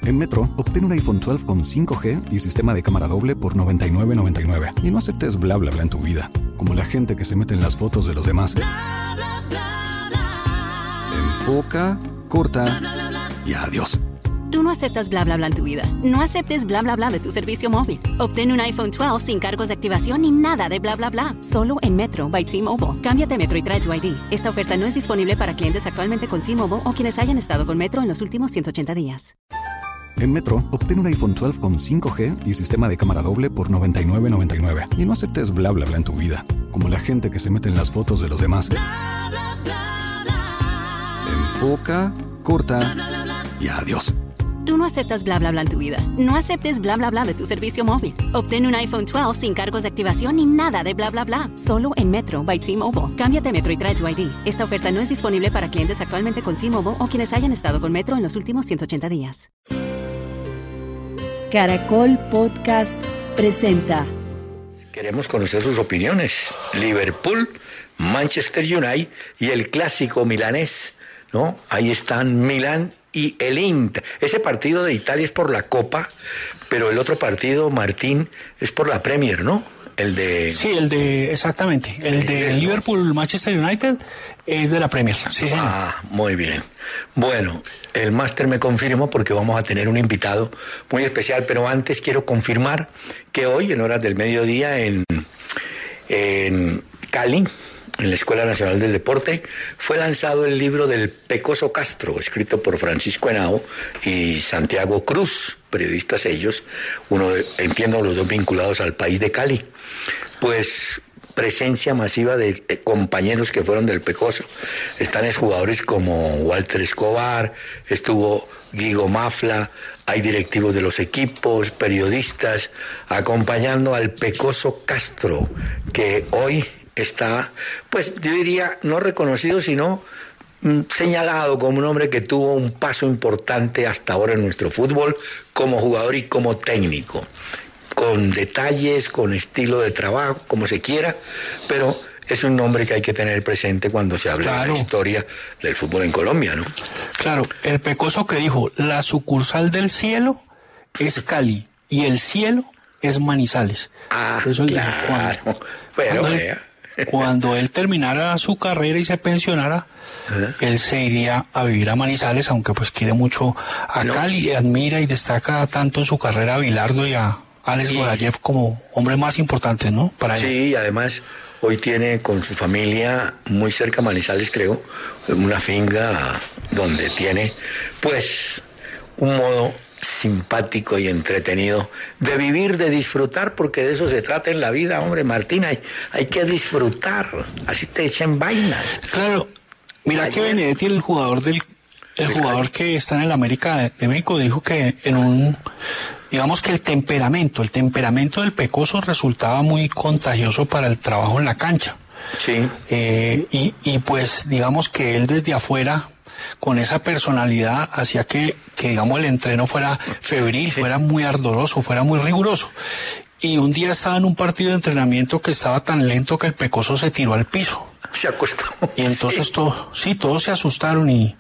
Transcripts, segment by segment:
En Metro, obtén un iPhone 12 con 5G y sistema de cámara doble por $99.99. Y no aceptes bla bla bla en tu vida, como la gente que se mete en las fotos de los demás. Bla, bla, bla, bla. Enfoca, corta y adiós. Tú no aceptas bla bla bla en tu vida. No aceptes bla bla bla de tu servicio móvil. Obtén un iPhone 12 sin cargos de activación ni nada de bla bla bla. Solo en Metro by T-Mobile. Cámbiate a Metro y trae tu ID. Esta oferta no es disponible para clientes actualmente con T-Mobile o quienes hayan estado con Metro en los últimos 180 días. En Metro, obtén un iPhone 12 con 5G y sistema de cámara doble por $99.99. Y no aceptes bla bla bla en tu vida, como la gente que se mete en las fotos de los demás. Bla, bla, bla, bla. Enfoca, corta y adiós. Tú no aceptas bla bla bla en tu vida. No aceptes bla bla bla de tu servicio móvil. Obtén un iPhone 12 sin cargos de activación ni nada de bla bla bla. Solo en Metro by T-Mobile. Cámbiate a Metro y trae tu ID. Esta oferta no es disponible para clientes actualmente con T-Mobile o quienes hayan estado con Metro en los últimos 180 días. Caracol Podcast presenta. Queremos conocer sus opiniones. Liverpool, Manchester United y el clásico milanés, ¿no? Ahí están Milán y el Inter. Ese partido de Italia es por la Copa, pero el otro partido, Martín, es por la Premier, ¿no? Sí, exactamente. El de Liverpool, Manchester United es de la Premier. Sí, señor. Muy bien. Bueno, el máster me confirmó porque vamos a tener un invitado muy especial, pero antes quiero confirmar que hoy, en horas del mediodía, en Cali, en la Escuela Nacional del Deporte, fue lanzado el libro del Pecoso Castro, escrito por Francisco Henao y Santiago Cruz, periodistas ellos, entiendo los dos vinculados al país de Cali. Pues presencia masiva de compañeros que fueron del Pecoso. Están jugadores como Walter Escobar, estuvo Guigo Mafla, hay directivos de los equipos, periodistas, acompañando al Pecoso Castro, que hoy está, pues yo diría, no reconocido, sino señalado como un hombre que tuvo un paso importante hasta ahora en nuestro fútbol, como jugador y como técnico, con detalles, con estilo de trabajo, como se quiera, pero es un nombre que hay que tener presente cuando se habla de la historia del fútbol en Colombia, ¿no? Claro, el Pecoso que dijo, la sucursal del cielo es Cali y el cielo es Manizales. Eso claro. Cuando él terminara su carrera y se pensionara, él se iría a vivir a Manizales, aunque pues quiere mucho a Cali, admira y destaca tanto en su carrera a Bilardo y a Alex Gorayev como hombres más importantes, ¿no? Para él. Sí, y además hoy tiene con su familia muy cerca a Manizales, creo, una finca donde tiene pues un modo simpático y entretenido de vivir, de disfrutar, porque de eso se trata en la vida, hombre, Martín, hay que disfrutar, así te echen vainas. Claro, mira que Benedetti, el jugador que está en el América de México, dijo que digamos que el temperamento del Pecoso resultaba muy contagioso para el trabajo en la cancha. Sí. Y pues digamos que él desde afuera, con esa personalidad, hacía que digamos el entreno fuera febril, fuera muy ardoroso, fuera muy riguroso. Y un día estaba en un partido de entrenamiento que estaba tan lento que el Pecoso se tiró al piso. Se acostó. Y entonces todos se asustaron y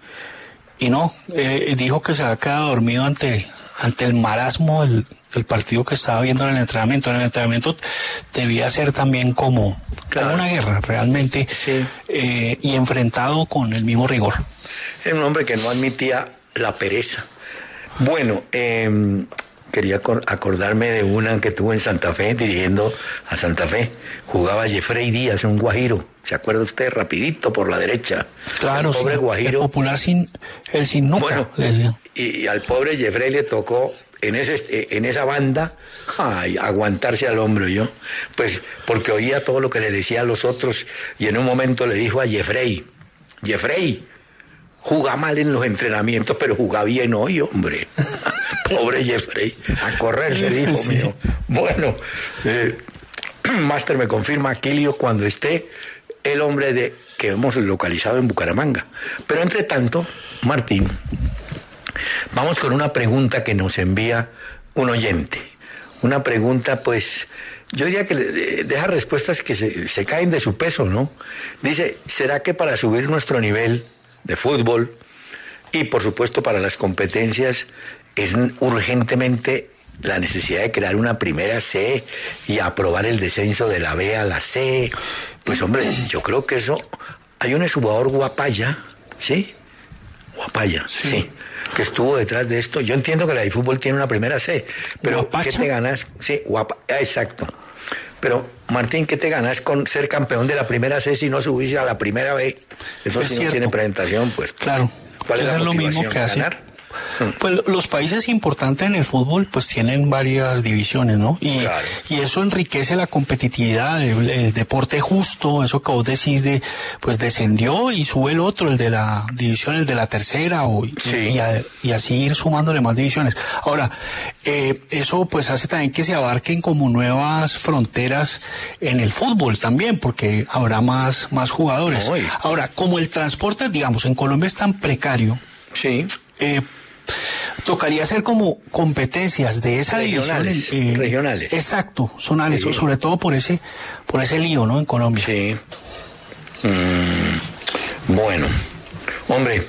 dijo que se había quedado dormido ante el marasmo del partido que estaba viendo en el entrenamiento. En el entrenamiento debía ser también como una guerra realmente, y enfrentado con el mismo rigor. Era un hombre que no admitía la pereza. Bueno, quería acordarme de una que tuvo en Santa Fe, dirigiendo a Santa Fe. Jugaba Jeffrey Díaz, un guajiro. ¿Se acuerda usted? Rapidito por la derecha. Claro, el pobre guajiro. El popular sin nuca. Bueno, y al pobre Jeffrey le tocó en esa banda aguantarse al hombro, pues porque oía todo lo que le decía a los otros, y en un momento le dijo a Jeffrey, juga mal en los entrenamientos, pero juga bien hoy, hombre. Pobre Jeffrey, a correr se dijo, mío. Bueno, Máster me confirma, Aquilio, cuando esté el hombre que hemos localizado en Bucaramanga. Pero entre tanto, Martín, vamos con una pregunta que nos envía un oyente. Una pregunta, pues, yo diría que deja respuestas que se caen de su peso, ¿no? Dice, ¿será que para subir nuestro nivel de fútbol y, por supuesto, para las competencias es urgentemente la necesidad de crear una primera C y aprobar el descenso de la B a la C. Pues hombre, yo creo que eso... Hay un exjugador Guapaya, ¿sí? Guapaya, sí, que estuvo detrás de esto. Yo entiendo que la de fútbol tiene una primera C, pero ¿Guapacha? ¿qué te ganas? Sí, exacto. Pero, Martín, ¿qué te ganas con ser campeón de la primera C si no subís a la primera B? Eso Es si no cierto. tiene presentación, pues. Claro. ¿Cuál es la Eso lo mismo motivación? que hace. ¿Ganar? Pues los países importantes en el fútbol pues tienen varias divisiones, ¿no? Claro. Y eso enriquece la competitividad, el deporte justo, eso que vos decís de, pues descendió y sube el otro, el de la división, el de la tercera, Sí. y así ir sumándole más divisiones. Ahora, eso pues hace también que se abarquen como nuevas fronteras en el fútbol también, porque habrá más jugadores. Ay. Ahora, como el transporte, digamos, en Colombia es tan precario, Sí. tocaría hacer como competencias de esa Regionales, división. regionales. Exacto, zonales, Sí. sobre todo por ese lío, ¿no? En Colombia. Sí. Bueno, hombre,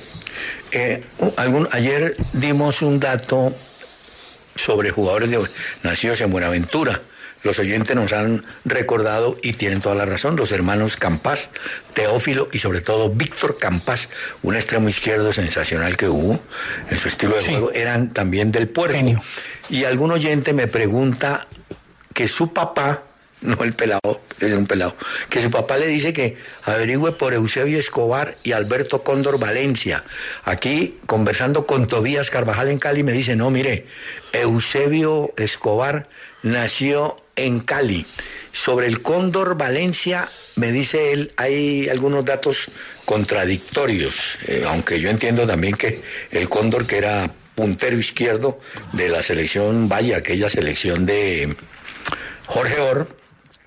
ayer dimos un dato sobre jugadores nacidos en Buenaventura. Los oyentes nos han recordado, y tienen toda la razón, los hermanos Campas, Teófilo y sobre todo Víctor Campas, un extremo izquierdo sensacional que hubo en su estilo de Sí. juego, eran también del Puerto. Genio. Y algún oyente me pregunta que su papá, no el pelado, es un pelado, que su papá le dice que averigüe por Eusebio Escobar y Alberto Cóndor Valencia. Aquí, conversando con Tobías Carvajal en Cali, me dice, no, mire, Eusebio Escobar nació en Cali. Sobre el Cóndor Valencia, me dice él, hay algunos datos contradictorios, aunque yo entiendo también que el Cóndor, que era puntero izquierdo de la selección, vaya, aquella selección de Jorge Or,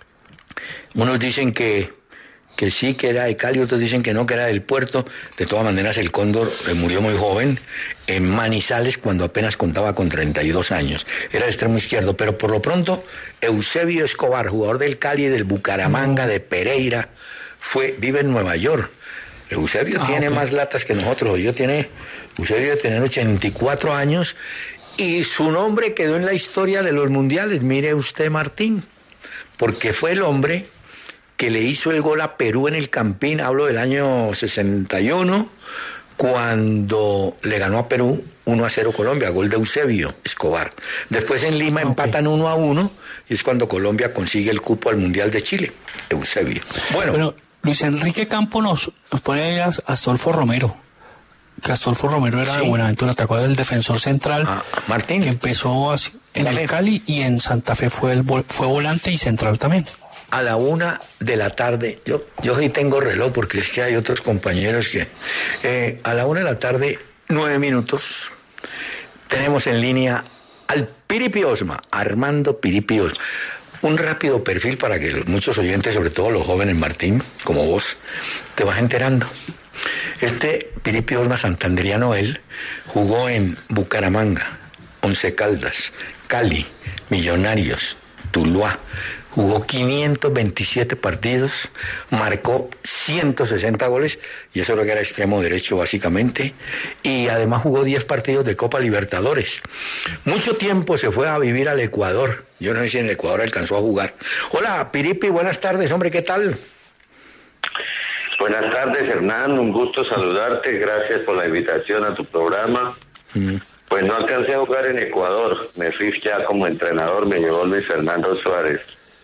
unos dicen que sí, que era de Cali, otros dicen que no, que era del Puerto. De todas maneras, el Cóndor murió muy joven en Manizales cuando apenas contaba con 32 años. Era el extremo izquierdo, pero por lo pronto Eusebio Escobar, jugador del Cali, del Bucaramanga, de Pereira, vive en Nueva York. Eusebio tiene más latas que nosotros. Eusebio debe tener 84 años y su nombre quedó en la historia de los mundiales. Mire usted, Martín, porque fue el hombre que le hizo el gol a Perú en el Campín, hablo del año 61, cuando le ganó a Perú 1-0 Colombia, gol de Eusebio Escobar. Después en Lima empatan 1-1 y es cuando Colombia consigue el cupo al Mundial de Chile, Eusebio. Bueno, Luis Enrique Campo nos pone ahí a Astolfo Romero. Que Astolfo Romero era de Buenaventura, ¿te acuerdas del defensor central? Martín. Que empezó así, en el Cali y en Santa Fe fue volante y central también. A la 1 de la tarde, yo sí tengo reloj porque es que hay otros compañeros que... a la 1 de la tarde, 9 minutos, tenemos en línea al Piripi Osma, Armando Piripi Osma. Un rápido perfil para que muchos oyentes, sobre todo los jóvenes, Martín, como vos, te vas enterando. Este Piripi Osma santanderiano, él jugó en Bucaramanga, Once Caldas, Cali, Millonarios, Tuluá. Jugó 527 partidos, marcó 160 goles, y eso es lo que era extremo derecho básicamente, y además jugó 10 partidos de Copa Libertadores. Mucho tiempo se fue a vivir al Ecuador, yo no sé si en el Ecuador alcanzó a jugar. Hola, Piripi, buenas tardes, hombre, ¿qué tal? Buenas tardes, Hernán, un gusto saludarte, gracias por la invitación a tu programa. Pues no alcancé a jugar en Ecuador, me fui ya como entrenador, me llevó Luis Fernando Suárez.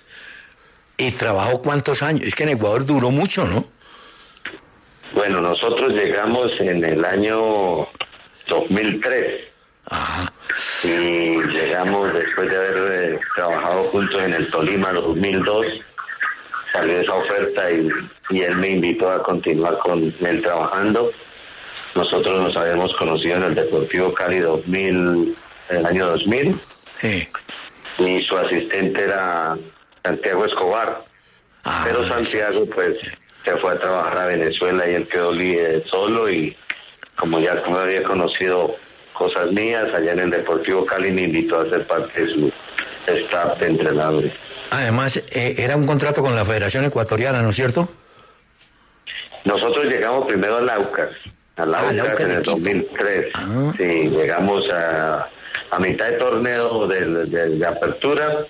¿Y trabajó cuántos años? Es que en Ecuador duró mucho, ¿no? Bueno, nosotros llegamos en el año 2003. Ajá. Y llegamos después de haber trabajado juntos en el Tolima en 2002. Salió esa oferta y él me invitó a continuar con él trabajando. Nosotros nos habíamos conocido en el Deportivo Cali en el año 2000. Sí. Y su asistente era Santiago Escobar. Pero Santiago pues se fue a trabajar a Venezuela y él quedó solo, y como ya no había conocido cosas mías allá en el Deportivo Cali, me invitó a ser parte de su staff de entrenadores. Además, era un contrato con la Federación Ecuatoriana, ¿no es cierto? Nosotros llegamos primero al Aucas al Aucas en el 2003. Sí, llegamos a mitad de torneo de apertura.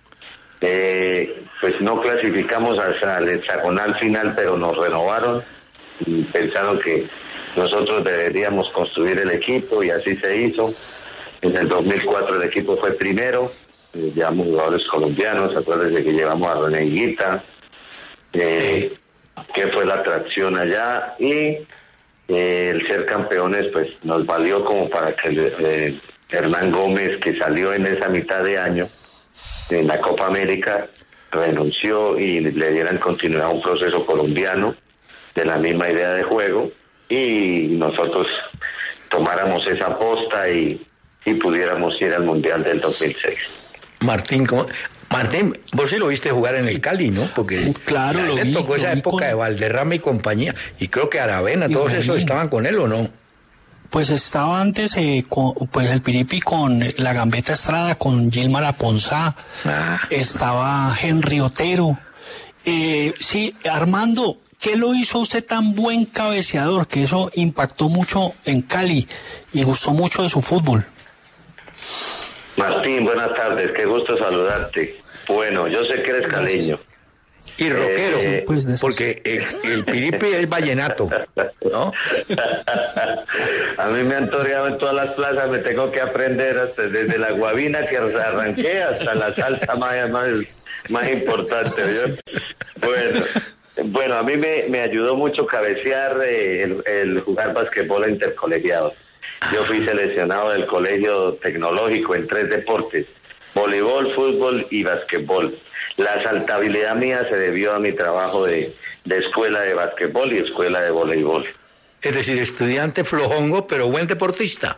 Pues no clasificamos hasta el hexagonal final, pero nos renovaron y pensaron que nosotros deberíamos construir el equipo y así se hizo. En el 2004 el equipo fue primero, llevamos jugadores colombianos, acuérdense que llevamos a René Higuita, que fue la atracción allá, y el ser campeones pues nos valió como para que Hernán Gómez, que salió en esa mitad de año en la Copa América, renunció y le dieran continuidad a un proceso colombiano de la misma idea de juego, y nosotros tomáramos esa posta y pudiéramos ir al Mundial del 2006. Martín, vos sí lo viste jugar en el Cali, ¿no? Porque claro, le tocó esa época de Valderrama y compañía, y creo que Aravena, todos esos estaban con él, ¿o no? Pues estaba antes pues el Piripi con la Gambeta Estrada, con Gilmar Aponzá, estaba Henry Otero. Sí, Armando, ¿qué lo hizo usted tan buen cabeceador? Que eso impactó mucho en Cali y gustó mucho de su fútbol. Martín, buenas tardes, qué gusto saludarte. Bueno, yo sé que eres caleño. Y rockero, pues porque el Piripi es vallenato, ¿no? A mí me han toreado en todas las plazas, me tengo que aprender hasta desde la guabina que arranqué hasta la salsa más importante, ¿yo? Bueno, a mí me ayudó mucho cabecear el jugar basquetbol intercolegiado. Yo fui seleccionado del colegio tecnológico en 3 deportes: voleibol, fútbol y basquetbol. La saltabilidad mía se debió a mi trabajo de escuela de basquetbol y escuela de voleibol. Es decir, estudiante flojongo, pero buen deportista.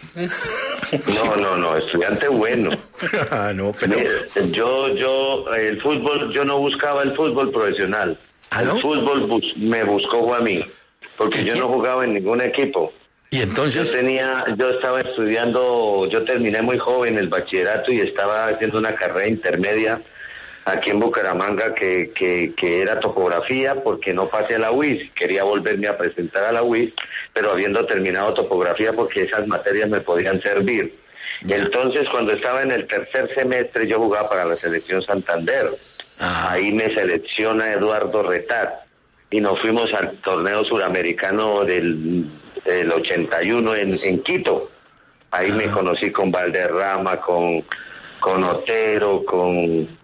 No, estudiante bueno. No, pero... el fútbol, yo no buscaba el fútbol profesional. ¿No? El fútbol me buscó a mí, porque yo no jugaba en ningún equipo. Y entonces... Yo estaba estudiando, yo terminé muy joven el bachillerato y estaba haciendo una carrera intermedia aquí en Bucaramanga que era topografía, porque no pasé a la UIS, quería volverme a presentar a la UIS, pero habiendo terminado topografía porque esas materias me podían servir. Entonces, cuando estaba en el 3er semestre, yo jugaba para la selección Santander. Ahí me selecciona Eduardo Retat y nos fuimos al torneo suramericano del 81 en Quito. Ahí me conocí con Valderrama, con Otero, con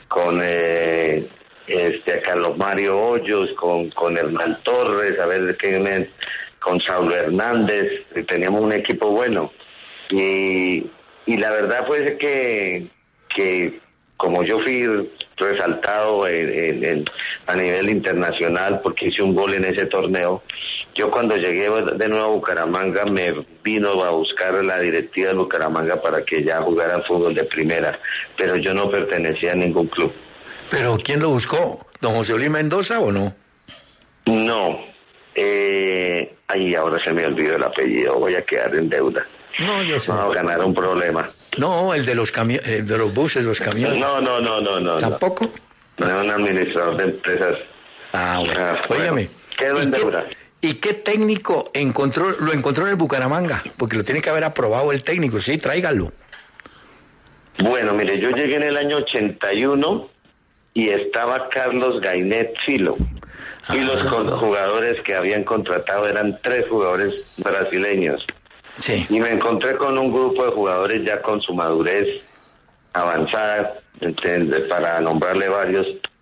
Carlos Mario Hoyos, con Hernán Torres, con Saulo Hernández. Teníamos un equipo bueno, y la verdad fue que como yo fui resaltado a nivel internacional porque hice un gol en ese torneo, yo cuando llegué de nuevo a Bucaramanga me vino a buscar la directiva de Bucaramanga para que ya jugara fútbol de primera, pero yo no pertenecía a ningún club. ¿Pero quién lo buscó? ¿Don José Luis Mendoza o no? No. Ahora se me olvidó el apellido, voy a quedar en deuda. No, yo sé. Vamos a ganar un problema. No, el de los de los buses, los camiones. No. ¿Tampoco? No, un administrador de empresas. Bueno. Óigame. Quedo en deuda. ¿Y qué técnico lo encontró en el Bucaramanga? Porque lo tiene que haber aprobado el técnico, sí, tráigalo. Bueno, mire, yo llegué en el año 81 y estaba Carlos Gainet Filo. Y los jugadores que habían contratado eran 3 jugadores brasileños. Sí. Y me encontré con un grupo de jugadores ya con su madurez avanzada, para nombrarle varios.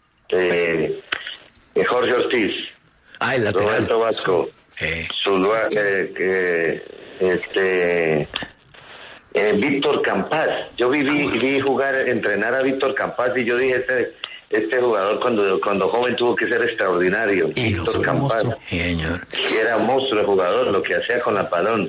Jorge Ortiz, el lateral. Roberto Vasco, Víctor Campas. Yo vi entrenar a Víctor Campas y yo dije, este jugador cuando joven tuvo que ser extraordinario. Víctor Campas. Era un monstruo de jugador, lo que hacía con la balón.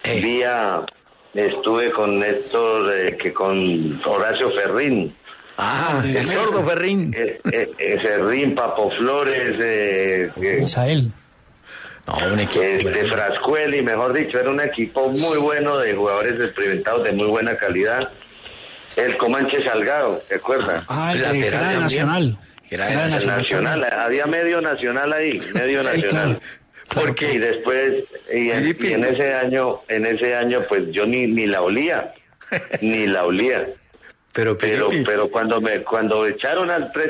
Estuve con Néstor, con Horacio Ferrín. El sordo Ferrín. Ferrín, Papo Flores, Misael. Un equipo Frascueli, mejor dicho, era un equipo muy bueno de jugadores experimentados de muy buena calidad. El Comanche Salgado, ¿te acuerdas? Era de Nacional. Era Nacional, había medio nacional ahí, medio nacional. Y después, y en ese año, pues yo ni la olía, ni la olía. Pero cuando echaron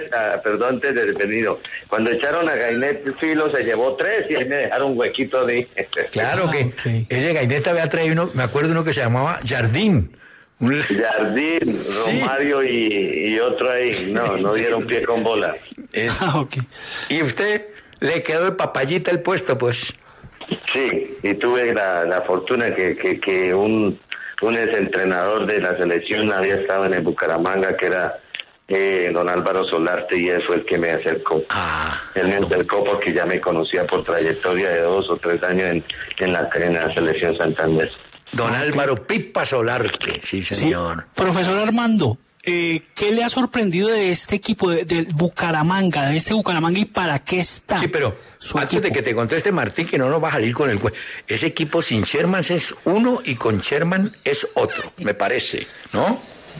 cuando echaron a Gainet Filo se llevó 3 y ahí me dejaron un huequito de... Claro que ese Gainet había traído me acuerdo uno que se llamaba Jardín. Jardín, Romario y otro ahí, no dieron pie con bola. Y usted le quedó de papayita el puesto, pues. Sí, y tuve la fortuna que un exentrenador de la selección había estado en el Bucaramanga, que era don Álvaro Solarte, y él fue el que me acercó. Él me acercó porque ya me conocía por trayectoria de 2 o 3 años en la selección Santander. Don Álvaro Pipa Solarte, sí señor. Sí. Profesor Armando, ¿qué le ha sorprendido de este equipo de Bucaramanga, y para qué está? Sí, pero antes de que te conteste Martín, que no nos va a salir con el ese equipo sin Sherman es uno y con Sherman es otro, me parece, ¿no?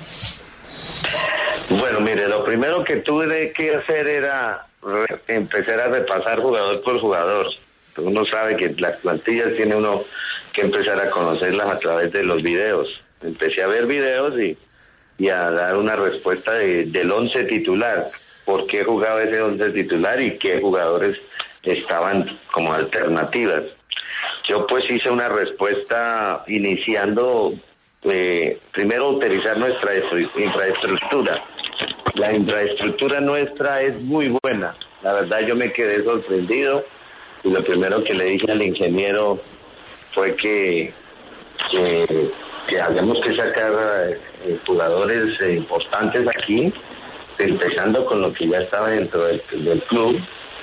Bueno, mire, lo primero que tuve que hacer era empezar a repasar jugador por jugador. Uno sabe que las plantillas tiene uno que empezar a conocerlas a través de los videos. Empecé a ver videos y a dar una respuesta del 11 titular. ¿Por qué jugaba ese 11 titular y qué jugadores estaban como alternativas? Yo pues hice una respuesta iniciando primero utilizar nuestra infraestructura. La infraestructura nuestra es muy buena. La verdad yo me quedé sorprendido y lo primero que le dije al ingeniero fue que habíamos que sacar jugadores importantes aquí, empezando con lo que ya estaba dentro del club,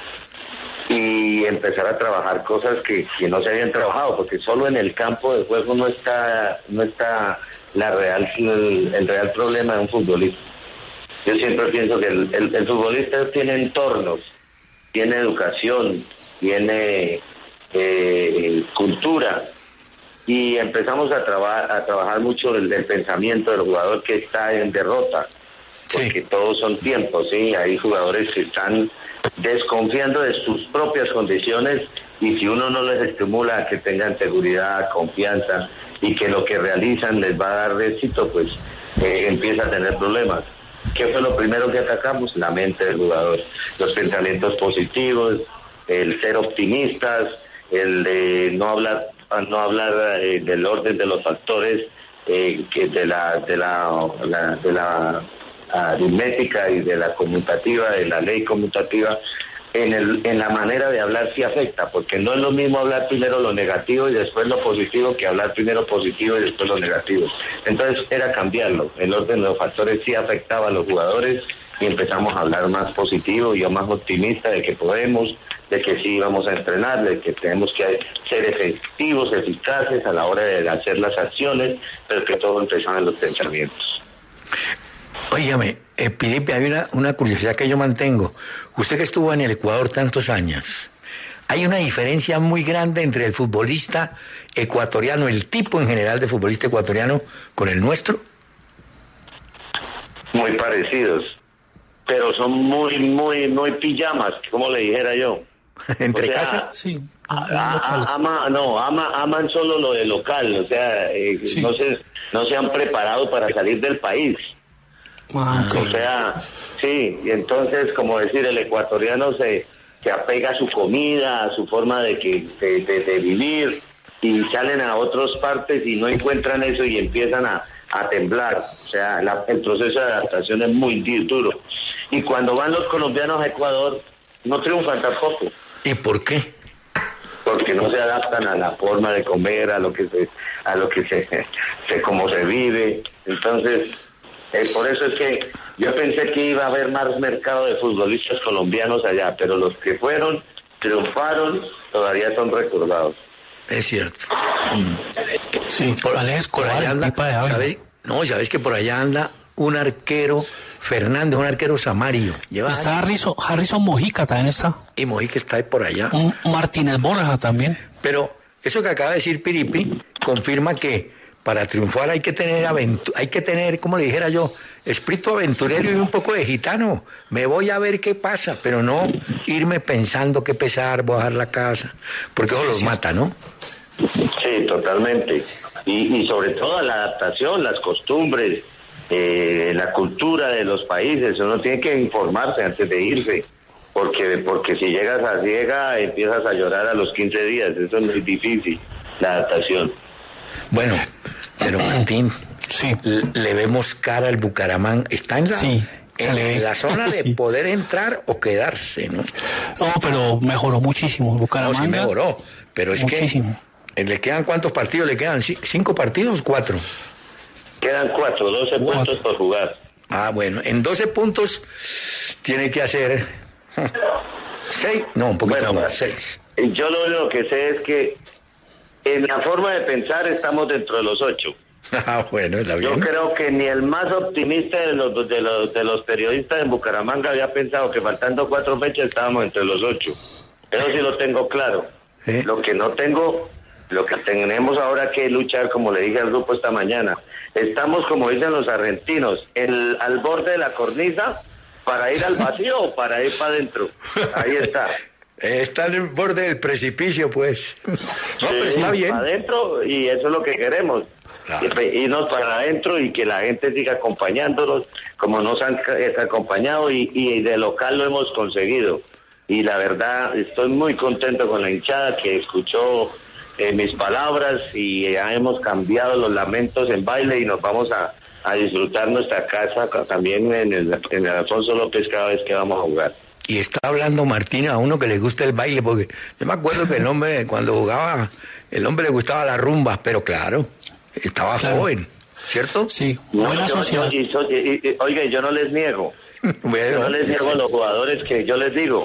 y empezar a trabajar cosas que no se habían trabajado, porque solo en el campo de juego no está el real problema de un futbolista. Yo siempre pienso que el futbolista tiene entornos, tiene educación, tiene cultura, y empezamos a trabajar mucho el pensamiento del jugador que está en derrota, porque todos son tiempos, ¿sí? Hay jugadores que están desconfiando de sus propias condiciones, y si uno no les estimula a que tengan seguridad, confianza, y que lo que realizan les va a dar éxito, pues empieza a tener problemas. ¿Qué fue lo primero que atacamos? La mente del jugador, los pensamientos positivos, el ser optimistas, el de no hablar del orden de los factores, que de la aritmética y de la conmutativa, de la ley conmutativa. En la manera de hablar sí afecta, porque no es lo mismo hablar primero lo negativo y después lo positivo que hablar primero positivo y después lo negativo. Entonces era cambiarlo. El orden de los factores sí afectaba a los jugadores y empezamos a hablar más positivo y yo más optimista de que podemos, de que sí vamos a entrenar, de que tenemos que ser efectivos, eficaces a la hora de hacer las acciones, pero que todo empezaba en los pensamientos. Óigame, Piripi, hay una curiosidad que yo mantengo. Usted que estuvo en el Ecuador tantos años, ¿hay una diferencia muy grande entre el futbolista ecuatoriano, el tipo en general de futbolista ecuatoriano, con el nuestro? Muy parecidos, pero son muy pijamas, como le dijera yo. ¿Entre casa? Sí. Aman solo lo de local, o sea, sí. no se han preparado para salir del país. O sea, sí, y entonces, como decir, el ecuatoriano se apega a su comida, a su forma de vivir, y salen a otras partes y no encuentran eso y empiezan a temblar. O sea, el proceso de adaptación es muy duro. Y cuando van los colombianos a Ecuador, no triunfan tampoco. ¿Y por qué? Porque no se adaptan a la forma de comer, cómo se vive. Entonces, por eso es que yo pensé que iba a haber más mercado de futbolistas colombianos allá, pero los que fueron, triunfaron, todavía son recordados. Es cierto. Sí, por allá anda, ¿sabes que por allá anda un arquero, Fernández, un arquero samario? Está Harrison Mojica también está. Y Mojica está ahí por allá. Martínez Borja también. Pero eso que acaba de decir Piripi confirma que para triunfar hay que tener, como le dijera yo, espíritu aventurero y un poco de gitano. Me voy a ver qué pasa, pero no irme pensando qué pesar, voy a dejar la casa, porque eso los mata, ¿no? Sí, totalmente. Y sobre todo la adaptación, las costumbres, la cultura de los países. Uno tiene que informarse antes de irse, porque si llegas a ciega empiezas a llorar a los 15 días. Eso es muy difícil, la adaptación. Bueno, pero Martín, Sí. le vemos cara al Bucaramanga. Está en la zona de poder entrar o quedarse, ¿no? No, pero mejoró muchísimo. Bucaramanga. No, sí mejoró, pero es muchísimo. que ¿le quedan cuántos partidos? ¿Le quedan 5 partidos? 4. Quedan 12 puntos por jugar. Ah, bueno, en 12 puntos tiene que hacer 6, no, un poquito más, 6. Yo lo único que sé es que en la forma de pensar estamos dentro de los 8. Ah, bueno, está bien. Yo creo que ni el más optimista de los periodistas en Bucaramanga había pensado que faltando 4 fechas estábamos entre los 8. Eso sí lo tengo claro. Lo que no tengo, lo que tenemos ahora que luchar, como le dije al grupo esta mañana, estamos, como dicen los argentinos, al borde de la cornisa para ir al vacío o para ir para adentro. Ahí está. Está en el borde del precipicio, pues. No, pues Sí, está bien. para adentro, y eso es lo que queremos. Claro. Irnos para adentro y que la gente siga acompañándonos como nos han acompañado, y de local lo hemos conseguido. Y la verdad, estoy muy contento con la hinchada que escuchó mis palabras, y ya hemos cambiado los lamentos en baile y nos vamos a disfrutar nuestra casa también en el Alfonso López cada vez que vamos a jugar. Y está hablando Martín a uno que le gusta el baile, porque yo me acuerdo que el hombre, cuando jugaba, el hombre le gustaba la rumba, pero claro, estaba joven, ¿cierto? Sí, buena sociedad. Oiga, yo no les niego. Bueno, yo no les niego a los jugadores que yo les digo.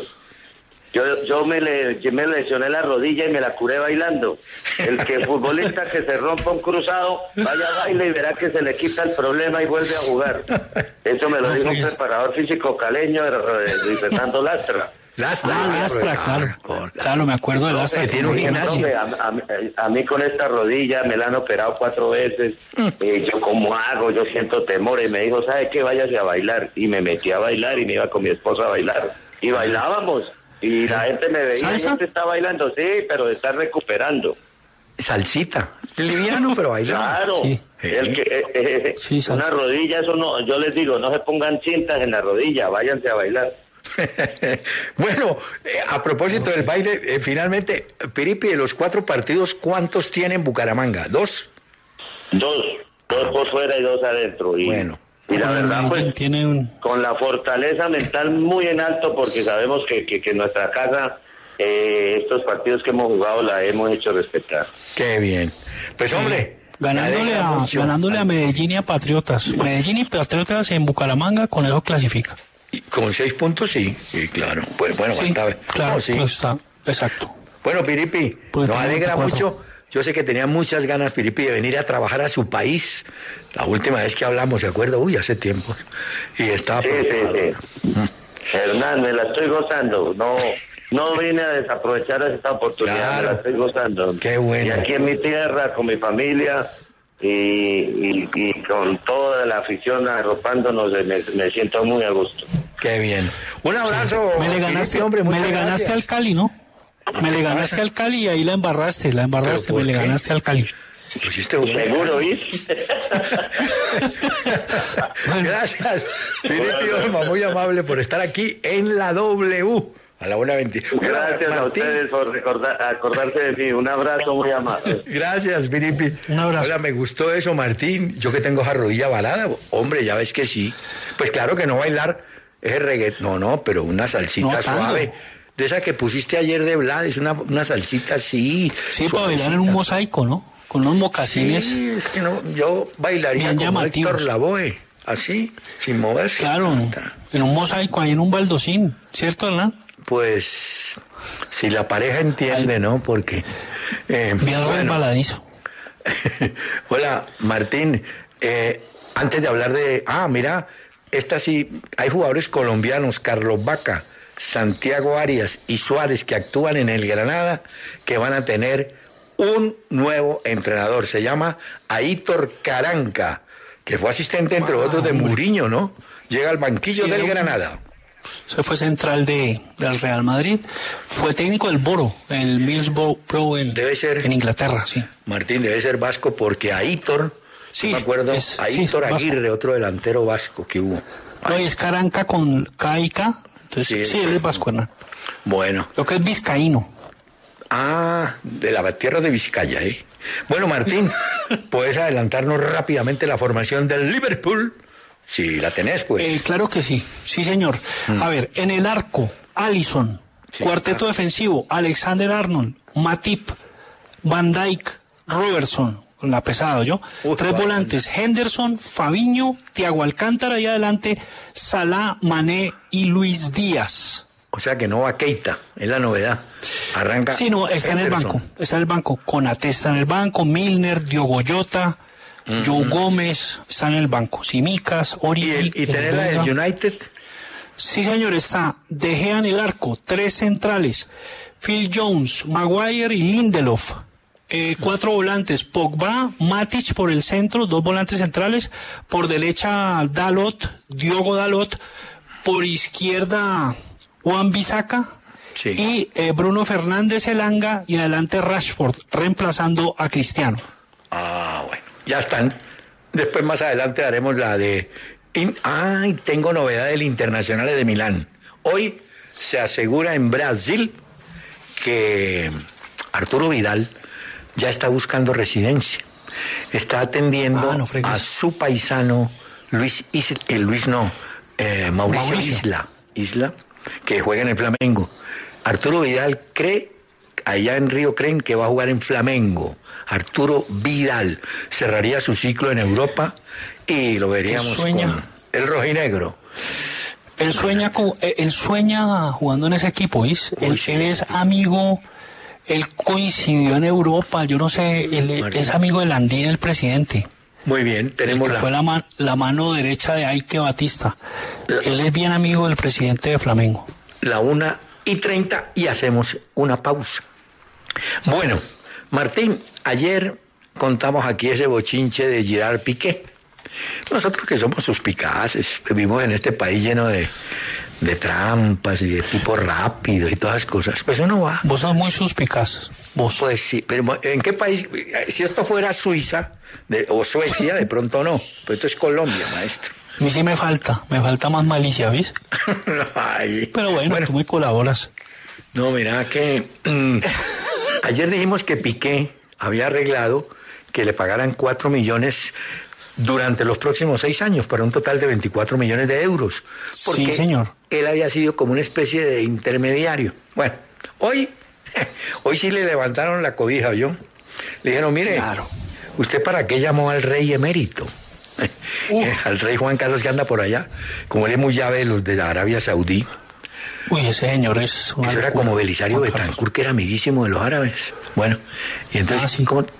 Yo me lesioné la rodilla y me la curé bailando. El que futbolista que se rompa un cruzado, vaya a baile y verá que se le quita el problema y vuelve a jugar. Eso me lo dijo un preparador físico caleño, Luis Fernando Lastra. Lastra, claro. Claro, me acuerdo de Lastra. Que tiene un gimnasio. A mí con esta rodilla me la han operado 4 veces. Yo como hago, yo siento temor. Y me dijo, ¿sabe qué? Váyase a bailar. Y me metí a bailar y me iba con mi esposa a bailar. Y bailábamos. Y la gente me veía, ¿y usted está bailando? Sí, pero está recuperando. Salsita, liviano, pero bailando. Claro, Sí. Una rodilla, eso no, yo les digo, no se pongan cintas en la rodilla, váyanse a bailar. Bueno, a propósito del baile, finalmente, Piripi, de los 4 partidos, ¿cuántos tiene en Bucaramanga? ¿2? 2 por fuera y 2 adentro. Y la verdad, pues, con la fortaleza mental muy en alto, porque sabemos que en nuestra casa estos partidos que hemos jugado la hemos hecho respetar. Qué bien. Pues, hombre, ganándole a Medellín y a Patriotas. Medellín y Patriotas en Bucaramanga, con eso clasifica. Y con 6 puntos, sí, claro. Pues bueno, Sí, claro, sí. pues está, exacto. Bueno, Piripi, Pues nos tenemos alegra 4. mucho. Yo sé que tenía muchas ganas, Piripi, de venir a trabajar a su país. La última vez que hablamos, ¿se acuerda? Uy, hace tiempo. Y estaba preocupado. Sí. Hernán, me la estoy gozando. No vine a desaprovechar esta oportunidad, Claro. me la estoy gozando. Qué bueno. Y aquí en mi tierra, con mi familia y con toda la afición arropándonos, me siento muy a gusto. Qué bien. Un abrazo, Me le ganaste, Piripi, hombre, muchas me le ganaste gracias. al Cali, ¿no? Me le ganaste al Cali y ahí la embarraste, ¿Pero por me le qué? ganaste al Cali. Pusiste un... ¿Seguro, ¿vís? Gracias, Piripi Olma, muy amable por estar aquí en la W, a la 1:20. Gracias a ustedes por acordarse de mí. Un abrazo muy amable. Gracias, Piripi. Un abrazo. Hola, me gustó eso, Martín. Yo que tengo esa rodilla balada, hombre, ya ves que sí. Pues claro que no bailar ese reggaetón, no, pero una salsita No, tanto. suave. De esa que pusiste ayer de Vlad, una salsita así. Sí, para bailar en un mosaico, ¿no? Con unos mocasines. Sí, es que no, yo bailaría Bien como llamativos. Héctor Lavoe, así, sin moverse. Claro, en un mosaico, ahí en un baldocín, ¿cierto, Hernán? Pues, si la pareja entiende, ¿no? Porque... Bien resbaladizo. Hola, Martín. Antes de hablar de... mira, esta sí, hay jugadores colombianos, Carlos Vaca, Santiago Arias y Suárez, que actúan en el Granada, que van a tener un nuevo entrenador. Se llama Aitor Karanka, que fue asistente, entre otros, de Mourinho, ¿no? Llega al banquillo del Granada. Se fue central del Real Madrid. Fue técnico del Boro, el Middlesbrough en Inglaterra, sí. Martín, debe ser vasco porque Aitor, sí, no me acuerdo, Aitor Aguirre, otro delantero vasco que hubo. No, es Caranca con K y K. Entonces, sí, él es vasco, Hernán. Bueno. Lo que es vizcaíno. Ah, de la tierra de Vizcaya, ¿eh? Bueno, Martín, ¿puedes adelantarnos rápidamente la formación del Liverpool? Si la tenés, pues. Claro que sí, sí, señor. A ver, en el arco, Alisson, cuarteto defensivo, Alexander-Arnold, Matip, Van Dijk, Robertson, la pesada, ¿yo? Tres volantes, Henderson, Fabinho, Thiago Alcántara y adelante, Salah, Mané y Luis Díaz. O sea que no va Keita, es la novedad. Arranca. Sí, no, está Henderson. Está en el banco. Konate está en el banco, Milner, Diogo Jota, Joe Gómez está en el banco. Simicas, Origi. ¿Y tener la del United? Sí, señor, está De Gea en el arco, tres centrales, Phil Jones, Maguire y Lindelof. Cuatro volantes, Pogba, Matic por el centro, dos volantes centrales, por derecha Diogo Dalot, por izquierda Wan-Bissaka, y Bruno Fernández Elanga, y adelante Rashford, reemplazando a Cristiano. Ah, bueno, ya están. Después más adelante haremos la de... tengo novedad del Internacional de Milán. Hoy se asegura en Brasil que Arturo Vidal ya está buscando residencia. Está atendiendo a su paisano Mauricio Isla, que juega en el Flamengo. Arturo Vidal allá en Río creen que va a jugar en Flamengo. Arturo Vidal cerraría su ciclo en Europa y lo veríamos con el rojinegro. Él sueña jugando en ese equipo, ¿viste? Él es amigo, él coincidió en Europa, yo no sé, él es amigo de Landín, el presidente. Muy bien, tenemos fue la mano derecha de Ike Batista. Él es bien amigo del presidente de Flamengo. La 1:30 y hacemos una pausa. Bueno, Martín, ayer contamos aquí ese bochinche de Gerard Piqué. Nosotros que somos suspicaces, vivimos en este país lleno de trampas y de tipo rápido y todas las cosas, pues uno va. Vos sos muy suspicaz, vos. Pues sí, pero ¿en qué país? Si esto fuera Suiza o Suecia, de pronto no, pero esto es Colombia, maestro. A mí sí me falta más malicia, ¿ves? Pero bueno, tú me colaboras. No, mira que ayer dijimos que Piqué había arreglado que le pagaran 4 millones durante los próximos 6 años, para un total de 24 millones de euros. Porque sí, señor. Él había sido como una especie de intermediario. Bueno, hoy sí le levantaron la cobija, ¿oyó? Le dijeron, mire, ¿usted para qué llamó al rey emérito? Al rey Juan Carlos, que anda por allá, como él es muy llave de los de la Arabia Saudí. Uy, ese señor es... Eso era como Belisario Betancur, que era amiguísimo de los árabes. Bueno, y entonces...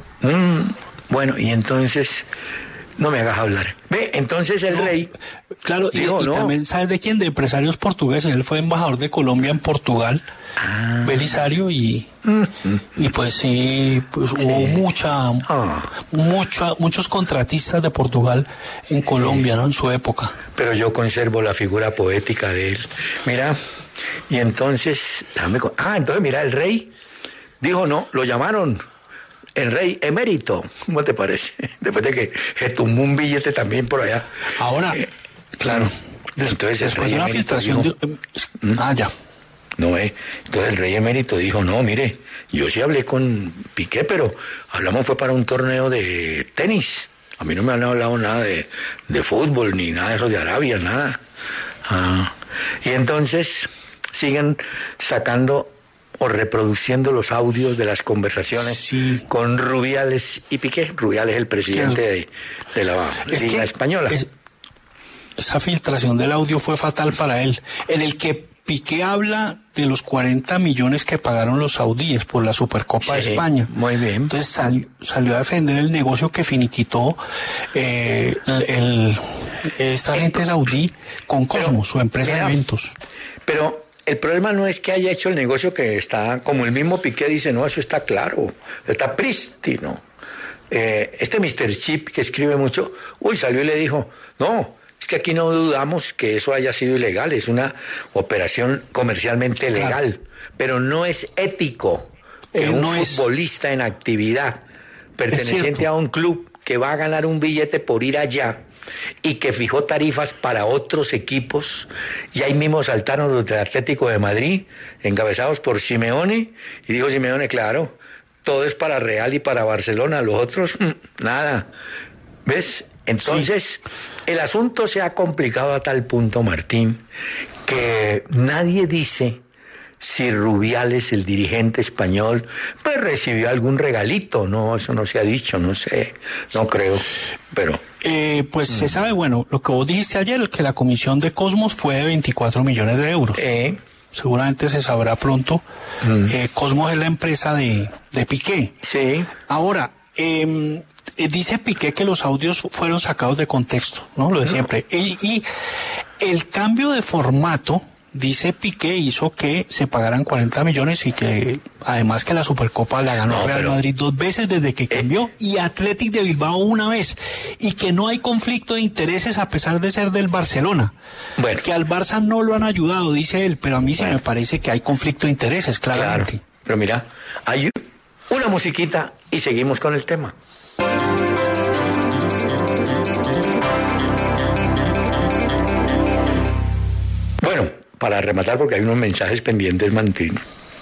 bueno, y entonces... No me hagas hablar. Ve, entonces el rey... Claro, dijo, y también, ¿sabes de quién? De empresarios portugueses. Él fue embajador de Colombia en Portugal, Belisario, y pues sí, pues hubo muchos contratistas de Portugal en Colombia, ¿no? En su época. Pero yo conservo la figura poética de él. Mira, y entonces... entonces mira, el rey dijo, no, lo llamaron... El rey emérito, ¿cómo te parece? Después de que se tumbó un billete también por allá. Ahora, claro. Entonces después de una filtración dijo, ya. No, entonces el rey emérito dijo, no, mire, yo sí hablé con Piqué, pero hablamos fue para un torneo de tenis. A mí no me han hablado nada de fútbol, ni nada de eso de Arabia, nada. Y entonces siguen sacando o reproduciendo los audios de las conversaciones con Rubiales y Piqué. Rubiales es el presidente de la Liga Española. Esa filtración del audio fue fatal para él, en el que Piqué habla de los 40 millones que pagaron los saudíes por la Supercopa de España. Muy bien. Entonces salió a defender el negocio que finiquitó esta gente saudí con Cosmos, su empresa de eventos. Pero el problema no es que haya hecho el negocio que está, como el mismo Piqué dice, no, eso está claro, está prístino. Este Mr. Chip que escribe mucho, salió y le dijo, no, es que aquí no dudamos que eso haya sido ilegal, es una operación comercialmente legal, pero no es ético que un futbolista en actividad perteneciente a un club que va a ganar un billete por ir allá y que fijó tarifas para otros equipos, y ahí mismo saltaron los del Atlético de Madrid, encabezados por Simeone, y dijo Simeone, claro, todo es para Real y para Barcelona, los otros, nada. ¿Ves? Entonces, el asunto se ha complicado a tal punto, Martín, que nadie dice si Rubiales, el dirigente español, pues recibió algún regalito. No, eso no se ha dicho, no sé, no creo, pero... Pues se sabe, bueno, lo que vos dijiste ayer, que la comisión de Cosmos fue de 24 millones de euros. Seguramente se sabrá pronto. Cosmos es la empresa de Piqué. Sí. Ahora, dice Piqué que los audios fueron sacados de contexto, ¿no? Lo de siempre. Y el cambio de formato, dice Piqué, hizo que se pagaran 40 millones y que además que la Supercopa la ganó Real Madrid 2 veces desde que cambió y Athletic de Bilbao 1 vez, y que no hay conflicto de intereses a pesar de ser del Barcelona. Bueno. Que al Barça no lo han ayudado, dice él, pero a mí sí me parece que hay conflicto de intereses, claramente. Claro, pero mira, hay una musiquita y seguimos con el tema. Bueno, para rematar, porque hay unos mensajes pendientes, Martín.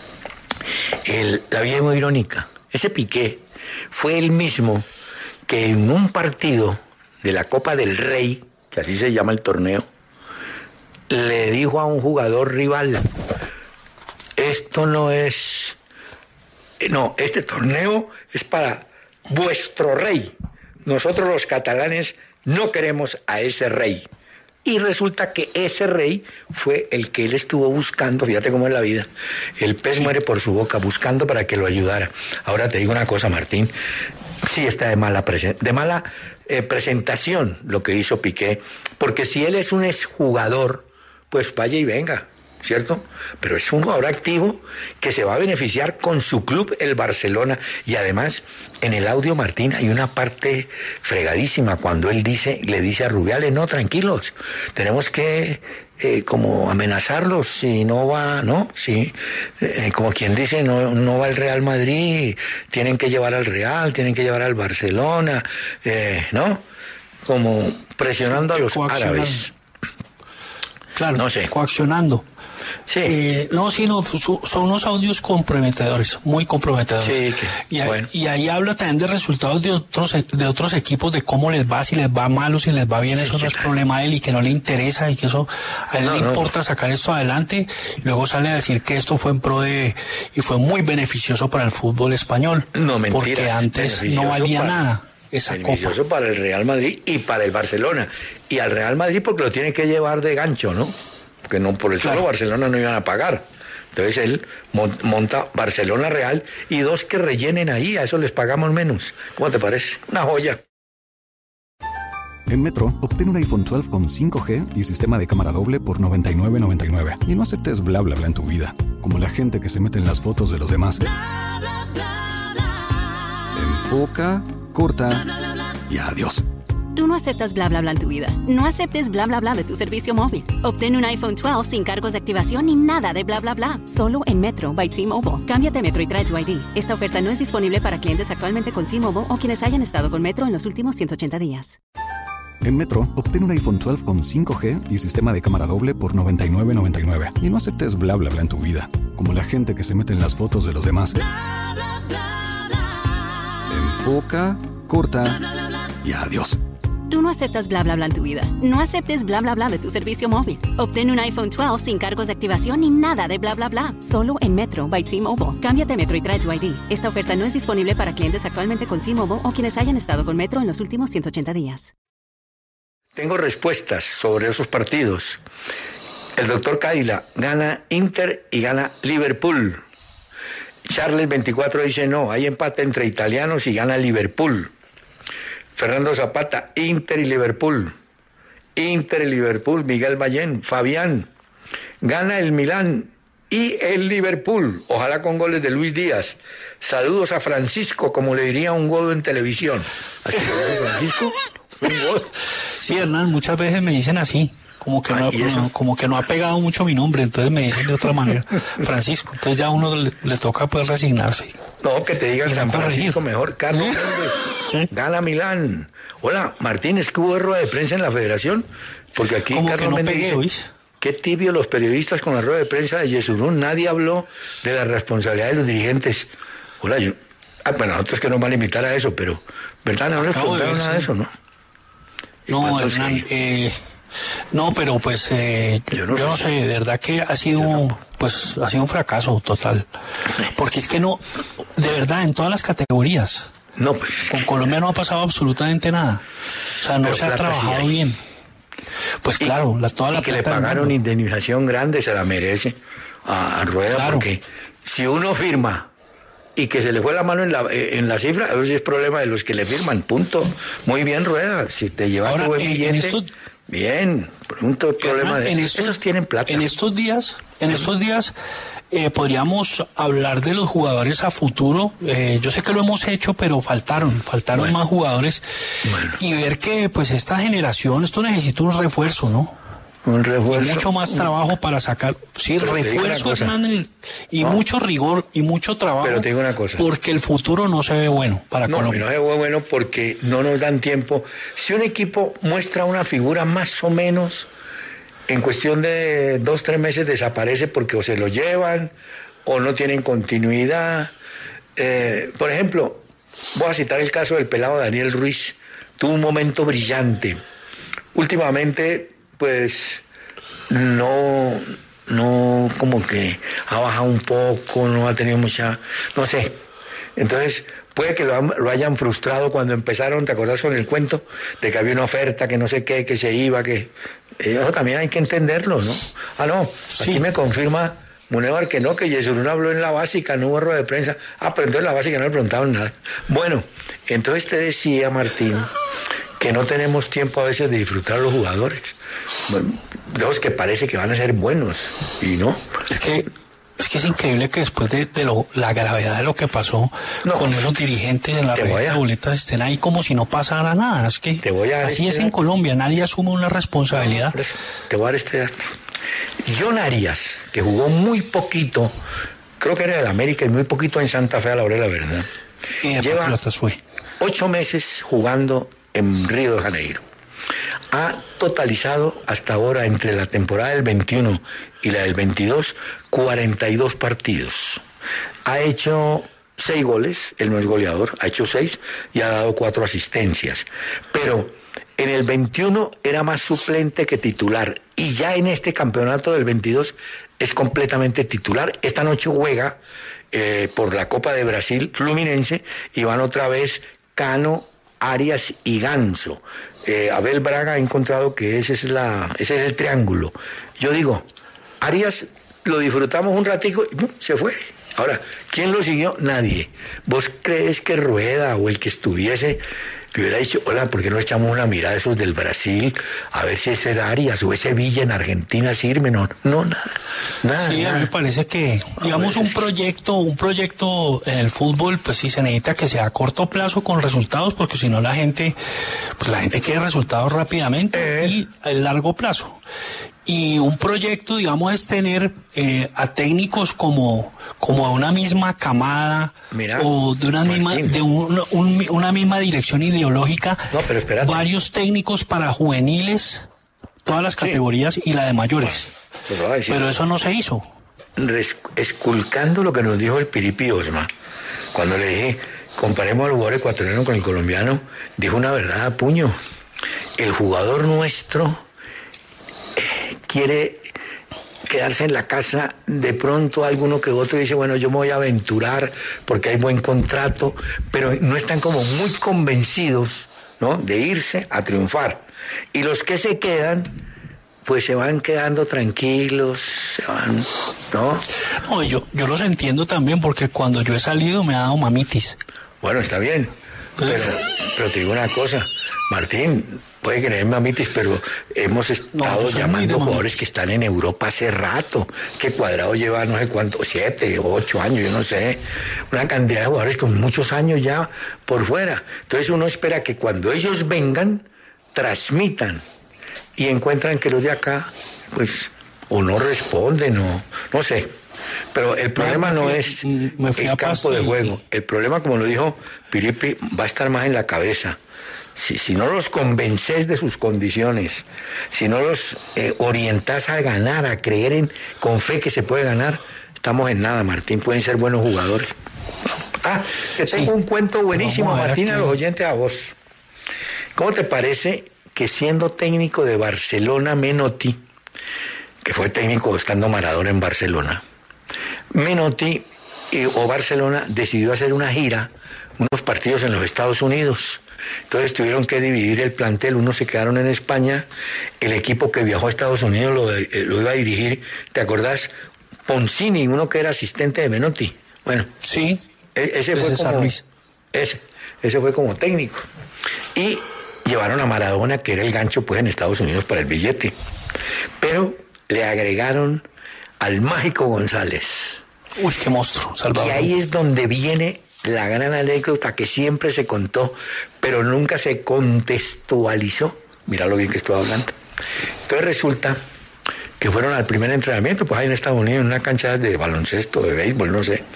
La vida es muy irónica. Ese Piqué fue el mismo que en un partido de la Copa del Rey, que así se llama el torneo, le dijo a un jugador rival, esto no es... No, este torneo es para vuestro rey. Nosotros los catalanes no queremos a ese rey. Y resulta que ese rey fue el que él estuvo buscando, fíjate cómo es la vida. El pez muere por su boca, buscando para que lo ayudara. Ahora te digo una cosa, Martín, sí está de mala presentación lo que hizo Piqué, porque si él es un exjugador, pues vaya y venga, ¿cierto? Pero es un jugador activo que se va a beneficiar con su club, el Barcelona. Y además, en el audio, Martín, hay una parte fregadísima cuando él le dice a Rubiales, no, tranquilos, tenemos que como amenazarlos si no va, ¿no? Sí, como quien dice, no va el Real Madrid, tienen que llevar al Real, tienen que llevar al Barcelona, ¿no? Como presionando a los árabes. Claro, no sé. Coaccionando. Sí. Son unos audios comprometedores, muy comprometedores. Sí, bueno. Y ahí habla también de resultados de otros equipos, de cómo les va, si les va mal o si les va bien, eso no es problema de él y que no le interesa y que eso a él le importa sacar esto adelante. Luego sale a decir que esto fue en pro y fue muy beneficioso para el fútbol español. No, mentiras, porque antes no valía nada esa beneficioso copa. Para el Real Madrid y para el Barcelona. Y al Real Madrid porque lo tiene que llevar de gancho, ¿no? Que no, por el solo Barcelona no iban a pagar. Entonces él monta Barcelona Real y 2 que rellenen ahí, a eso les pagamos menos. ¿Cómo te parece? Una joya. En Metro, obtén un iPhone 12 con 5G y sistema de cámara doble por $99.99. Y no aceptes bla bla bla en tu vida, como la gente que se mete en las fotos de los demás. Enfoca, corta y adiós. Tú no aceptas bla bla bla en tu vida. No aceptes bla bla bla de tu servicio móvil. Obtén un iPhone 12 sin cargos de activación ni nada de bla bla bla. Solo en Metro by T-Mobile. Cámbiate a Metro y trae tu ID. Esta oferta no es disponible para clientes actualmente con T-Mobile o quienes hayan estado con Metro en los últimos 180 días. En Metro, obtén un iPhone 12 con 5G y sistema de cámara doble por $99.99. Y no aceptes bla bla bla en tu vida, como la gente que se mete en las fotos de los demás. Enfoca, corta y adiós. Tú no aceptas bla bla bla en tu vida. No aceptes bla bla bla de tu servicio móvil. Obtén un iPhone 12 sin cargos de activación ni nada de bla bla bla. Solo en Metro by T-Mobile. Cámbiate a Metro y trae tu ID. Esta oferta no es disponible para clientes actualmente con T-Mobile o quienes hayan estado con Metro en los últimos 180 días. Tengo respuestas sobre esos partidos. El doctor Cádila gana Inter y gana Liverpool. Charles 24 dice no, hay empate entre italianos y gana Liverpool. Fernando Zapata, Inter y Liverpool. Inter y Liverpool, Miguel Ballén, Fabián. Gana el Milán Y el Liverpool, ojalá con goles de Luis Díaz. Saludos a Francisco, como le diría un godo en televisión. ¿Así que Francisco? Un godo. Sí, Hernán, muchas veces me dicen así, como que, como que no ha pegado mucho mi nombre, entonces me dicen de otra manera, Francisco. Entonces ya a uno le toca pues resignarse. No, que te digan San Francisco mejor. Carlos Méndez, Gana Milán. Hola, Martínez, ¿qué hubo de rueda de prensa en la federación? Porque aquí como Carlos que no Méndez pegué, dice, ¿oís? qué tibio los periodistas con la rueda de prensa de Yesurún. Nadie habló de la responsabilidad de los dirigentes. Hola, bueno, nosotros que nos van a invitar a eso, pero, ¿verdad? No les preguntaron nada de eso, ¿no? No, Hernán, no, pero pues yo no sé, de verdad que ha sido un fracaso total. Porque es que no, de verdad, en todas las categorías. No, pues, con Colombia no ha pasado absolutamente nada. O sea, no se ha trabajado bien. Pues claro, toda la que le pagaron indemnización grande se la merece a Rueda, claro. Porque si uno firma y que se le fue la mano en la cifra, eso sí es problema de los que le firman, punto. Muy bien, Rueda, si te llevaste buen billete, bien, punto, el problema de esos tienen plata. En estos días podríamos hablar de los jugadores a futuro. Yo sé que lo hemos hecho, pero faltaron más jugadores. Bueno. Y ver que pues esta generación, esto necesita un refuerzo, ¿no? Un refuerzo. Y mucho más trabajo para sacar, sí, pero refuerzo, Hernán, y mucho rigor y mucho trabajo. Pero te digo una cosa. Porque el futuro no se ve bueno para Colombia. No se ve bueno porque no nos dan tiempo. Si un equipo muestra una figura más o menos, en cuestión de 2-3 meses desaparece porque o se lo llevan o no tienen continuidad. Por ejemplo, voy a citar el caso del pelado Daniel Ruiz. Tuvo un momento brillante. Últimamente, pues, no, como que ha bajado un poco, no ha tenido mucha, no sé. Entonces, puede que lo hayan frustrado cuando empezaron, ¿te acordás con el cuento? De que había una oferta, que no sé qué, que se iba, que... Eso también hay que entenderlo, ¿no? Ah, no, sí. Aquí me confirma Munevar que no, que Yesurún habló en la básica, no hubo rueda de prensa. Ah, pero entonces en la básica no le preguntaron nada. Bueno, entonces te decía, Martín, que no tenemos tiempo a veces de disfrutar a los jugadores. Bueno, los que parece que van a ser buenos, y no. Es que es increíble que después de la gravedad de lo que pasó con esos dirigentes en la red de boletas estén ahí como si no pasara nada. Es que así es en Colombia, nadie asume una responsabilidad. Te voy a dar este dato. John Arias, que jugó muy poquito, creo que era del América y muy poquito en Santa Fe, a la hora de la verdad. Lleva 8 meses jugando en Río de Janeiro. Ha totalizado hasta ahora, entre la temporada del 21 y la del 22, 42 partidos. Ha hecho 6 goles, él no es goleador, ha hecho 6 y ha dado 4 asistencias. Pero en el 21 era más suplente que titular y ya en este campeonato del 22 es completamente titular. Esta noche juega por la Copa de Brasil Fluminense y van otra vez Cano, Arias y Ganso. Abel Braga ha encontrado que ese es el triángulo. Yo digo, Arias lo disfrutamos un ratico y se fue. Ahora, ¿quién lo siguió? Nadie. ¿Vos crees que Rueda o el que estuviese le hubiera dicho, hola, ¿por qué no echamos una mirada a esos del Brasil? A ver si ese Arias o ese Villa en Argentina sirve. No, nada. Sí, a mí me parece que, digamos, un proyecto en el fútbol, pues sí se necesita que sea a corto plazo con resultados, porque si no la gente quiere resultados rápidamente y a largo plazo. Y un proyecto, digamos, es tener a técnicos como de una misma camada. Mirá, o de una misma una misma dirección ideológica. No, pero espérate. Varios técnicos para juveniles, todas las categorías y la de mayores. Pero eso no se hizo. Esculcando lo que nos dijo el Piripi Osma, cuando le dije, comparemos al jugador ecuatoriano con el colombiano, dijo una verdad a puño. El jugador nuestro quiere quedarse en la casa, de pronto alguno que otro dice, bueno, yo me voy a aventurar porque hay buen contrato, pero no están como muy convencidos, ¿no?, de irse a triunfar. Y los que se quedan, pues se van quedando tranquilos, se van, ¿no? No, yo los entiendo también, porque cuando yo he salido me ha dado mamitis. Bueno, está bien, pero te digo una cosa, Martín, puede creer, mamitis, pero hemos estado llamando jugadores que están en Europa hace rato, que Cuadrado lleva no sé cuánto, 7 o 8 años, yo no sé, una cantidad de jugadores con muchos años ya por fuera. Entonces uno espera que cuando ellos vengan, transmitan y encuentran que los de acá, pues, o no responden, o no sé. Pero el problema no es el campo de juego. El problema, como lo dijo Piripi, va a estar más en la cabeza. Si no los convences de sus condiciones, si no los orientás a ganar, a creer con fe que se puede ganar, estamos en nada, Martín. Pueden ser buenos jugadores. Que tengo un cuento buenísimo, Martín, a los oyentes, a vos. ¿Cómo te parece que siendo técnico de Barcelona, Menotti, que fue técnico estando Maradona en Barcelona, Menotti o Barcelona decidió hacer una gira, unos partidos en los Estados Unidos? Entonces tuvieron que dividir el plantel, unos se quedaron en España, el equipo que viajó a Estados Unidos lo iba a dirigir, ¿te acordás? Poncini, uno que era asistente de Menotti. Bueno, sí, ese fue como ese fue como técnico. Y llevaron a Maradona, que era el gancho pues en Estados Unidos para el billete. Pero le agregaron al Mágico González. Uy, qué monstruo, Salvador. Y ahí es donde viene la gran anécdota que siempre se contó, pero nunca se contextualizó. Mira lo bien que estoy hablando. Entonces resulta que fueron al primer entrenamiento, pues ahí en Estados Unidos, en una cancha de baloncesto, de béisbol, no sé.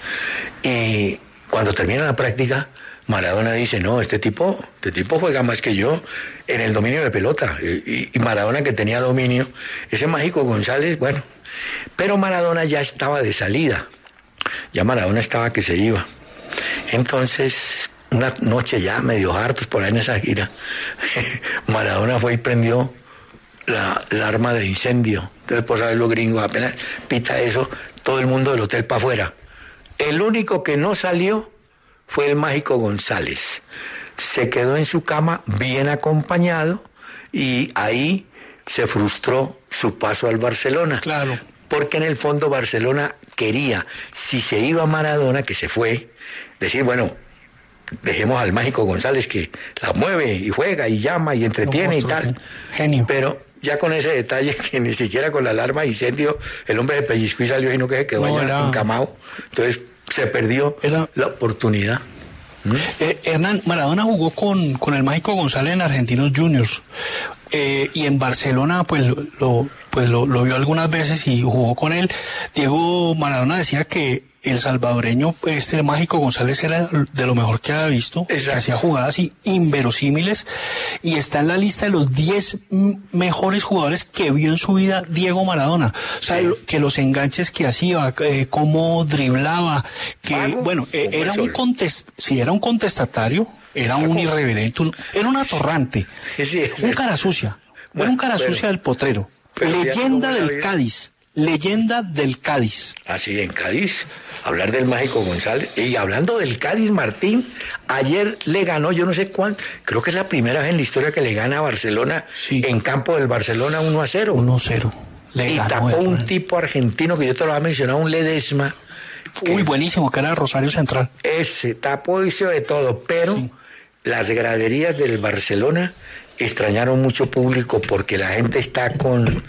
Y cuando termina la práctica, Maradona dice, no, este tipo juega más que yo en el dominio de pelota. Y Maradona, que tenía dominio, ese Mágico González, bueno. Pero Maradona ya estaba de salida. Ya Maradona estaba que se iba. Entonces, una noche ya medio hartos por ahí en esa gira, Maradona fue y prendió la arma de incendio. Entonces, por saber los gringos, apenas pita eso, todo el mundo del hotel para afuera. El único que no salió fue el Mágico González. Se quedó en su cama bien acompañado y ahí se frustró su paso al Barcelona. Claro. Porque en el fondo Barcelona quería, si se iba Maradona, que se fue, decir, bueno, dejemos al Mágico González que la mueve y juega y llama y entretiene y tal. Genio. Pero ya con ese detalle que ni siquiera con la alarma de incendio el hombre se pellizcó y salió, sino que se quedó allá encamado. Entonces se perdió la oportunidad. Hernán, Maradona jugó con el Mágico González en Argentinos Juniors. Y en Barcelona pues lo vio algunas veces y jugó con él. Diego Maradona decía que el salvadoreño, el Mágico González, era de lo mejor que había visto. Exacto. Que hacía jugadas inverosímiles y está en la lista de los 10 mejores jugadores que vio en su vida Diego Maradona. O sea, sí, que los enganches que hacía, cómo driblaba, que bueno, era un contestatario. Era un irreverente, era un atorrante, un cara sucia, era un cara sucia del potrero. Leyenda del Cádiz, leyenda del Cádiz. Así, en Cádiz, hablar del Mágico González. Y hablando del Cádiz, Martín, ayer le ganó, yo no sé cuánto, creo que es la primera vez en la historia que le gana a Barcelona, sí, en campo del Barcelona 1-0. 1-0. Y tapó un tipo argentino que yo te lo había mencionado, un Ledesma. Uy, buenísimo, que era Rosario Central. Ese tapó, hizo de todo, pero... Sí. Las graderías del Barcelona extrañaron mucho público porque la gente está con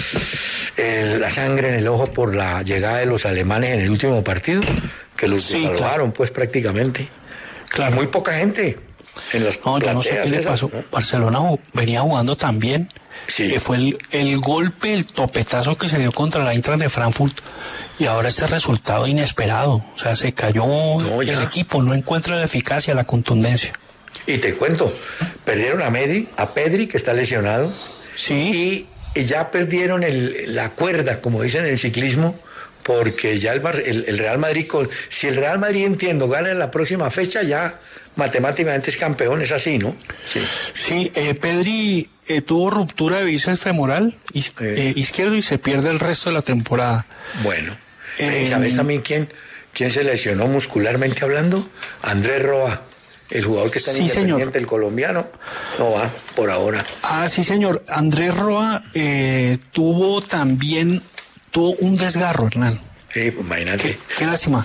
la sangre en el ojo por la llegada de los alemanes en el último partido, que los desalojaron, pues prácticamente. Claro. Muy poca gente en las yo no sé qué le pasó. ¿No? Barcelona venía jugando tan bien. Sí. Fue el golpe, el topetazo que se dio contra la Eintracht de Frankfurt y ahora este resultado inesperado. O sea, se cayó el equipo, no encuentra la eficacia, la contundencia. Y te cuento, perdieron a Pedri, que está lesionado, sí, y ya perdieron la cuerda, como dicen en el ciclismo, porque ya el Real Madrid, si el Real Madrid, entiendo, gana en la próxima fecha, ya matemáticamente es campeón, es así, ¿no? Sí, Pedri tuvo ruptura de bíceps femoral izquierdo y se pierde el resto de la temporada. Bueno, ¿sabes también quién se lesionó muscularmente hablando? Andrés Roa. El jugador que está en Independiente, señor. El colombiano, no va por ahora. Sí, señor. Andrés Roa tuvo un desgarro, Hernán. Sí, pues imagínate. Qué lástima.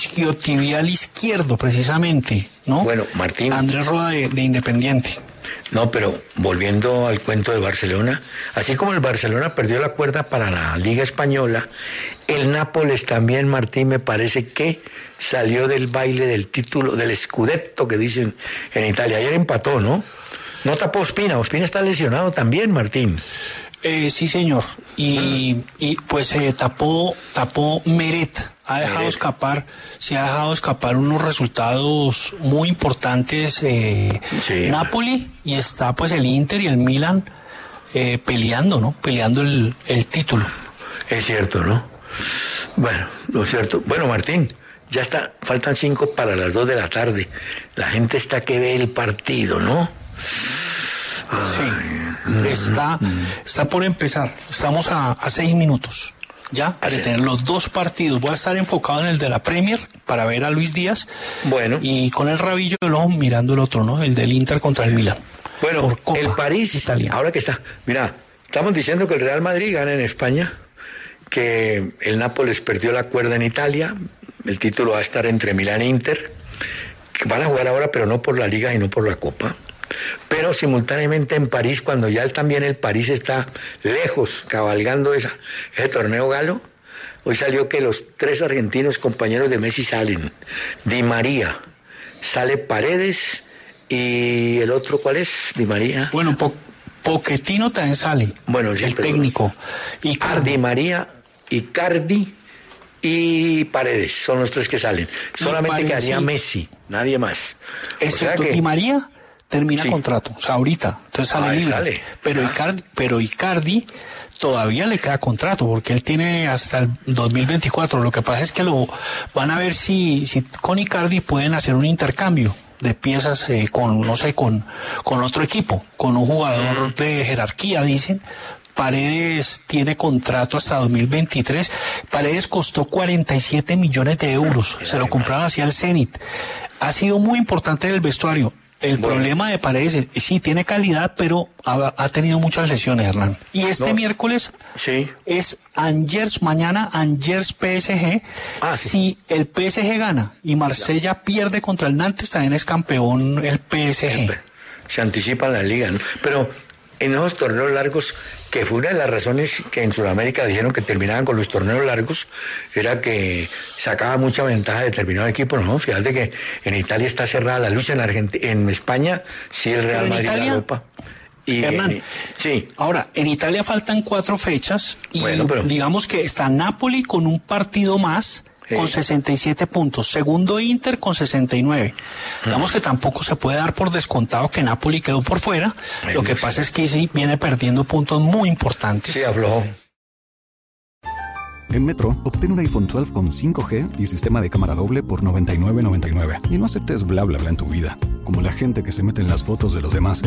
Isquiotibial izquierdo, precisamente, ¿no? Bueno, Martín. Andrés Roa de Independiente. No, pero volviendo al cuento de Barcelona, así como el Barcelona perdió la cuerda para la Liga Española, el Nápoles también, Martín, me parece que salió del baile del título, del Scudetto que dicen en Italia. Ayer empató, ¿no? No tapó Ospina está lesionado también, Martín. Sí, señor. Y pues tapó Meret. Ha dejado escapar unos resultados muy importantes Napoli, y está pues el Inter y el Milan peleando, ¿no? Peleando el título. Es cierto, ¿no? Bueno, lo cierto. Bueno, Martín, ya está, faltan 5 para las 2 de la tarde. La gente está que ve el partido, ¿no? Sí, está por empezar. Estamos a 6 minutos ya de tener los 2 partidos. Voy a estar enfocado en el de la Premier para ver a Luis Díaz. Bueno. Y con el rabillo del ojo mirando el otro, ¿no? El del Inter contra el Milan. Bueno, el París, italiano. Ahora que está. Mira, estamos diciendo que el Real Madrid gana en España, que el Nápoles perdió la cuerda en Italia. El título va a estar entre Milán e Inter, que van a jugar ahora, pero no por la Liga y no por la Copa. Pero simultáneamente en París, cuando ya también el París está lejos, cabalgando ese torneo galo, hoy salió que los 3 argentinos compañeros de Messi salen. Di María, sale Paredes, y el otro, ¿cuál es? Di María. Bueno, Pochettino también sale. Bueno, sí, el técnico. Y Di María, Icardi y Paredes son los 3 que salen. Solamente quedaría Messi, nadie más. Excepto Di María termina contrato, o sea, ahorita, entonces sale libre. Pero Icardi todavía le queda contrato, porque él tiene hasta el 2024. Lo que pasa es que van a ver si con Icardi pueden hacer un intercambio de piezas con otro equipo, con un jugador de jerarquía, dicen. Paredes tiene contrato hasta 2023. Paredes costó 47 millones de euros. Se lo compraron hacia el Zenit. Ha sido muy importante en el vestuario. El problema de Paredes es, sí, tiene calidad, pero ha tenido muchas lesiones, Hernán. Y miércoles es mañana Angers PSG. Si el PSG gana y Marsella pierde contra el Nantes, también es campeón el PSG. Se anticipa la liga, ¿no? Pero en esos torneos largos, que fue una de las razones que en Sudamérica dijeron que terminaban con los torneos largos, era que sacaba mucha ventaja de determinado equipo, ¿no? Fíjate que en Italia está cerrada la lucha, en España sí el Real Madrid la Europa. Y Hernán, ahora, en Italia faltan 4 fechas y digamos que está Napoli con un partido más, con 67 puntos. Segundo Inter con 69. Digamos que tampoco se puede dar por descontado que Napoli quedó por fuera. Lo que pasa es que sí viene perdiendo puntos muy importantes. Sí, habló. En Metro, obtén un iPhone 12 con 5G y sistema de cámara doble por $99.99. Y no aceptes bla bla bla en tu vida, como la gente que se mete en las fotos de los demás.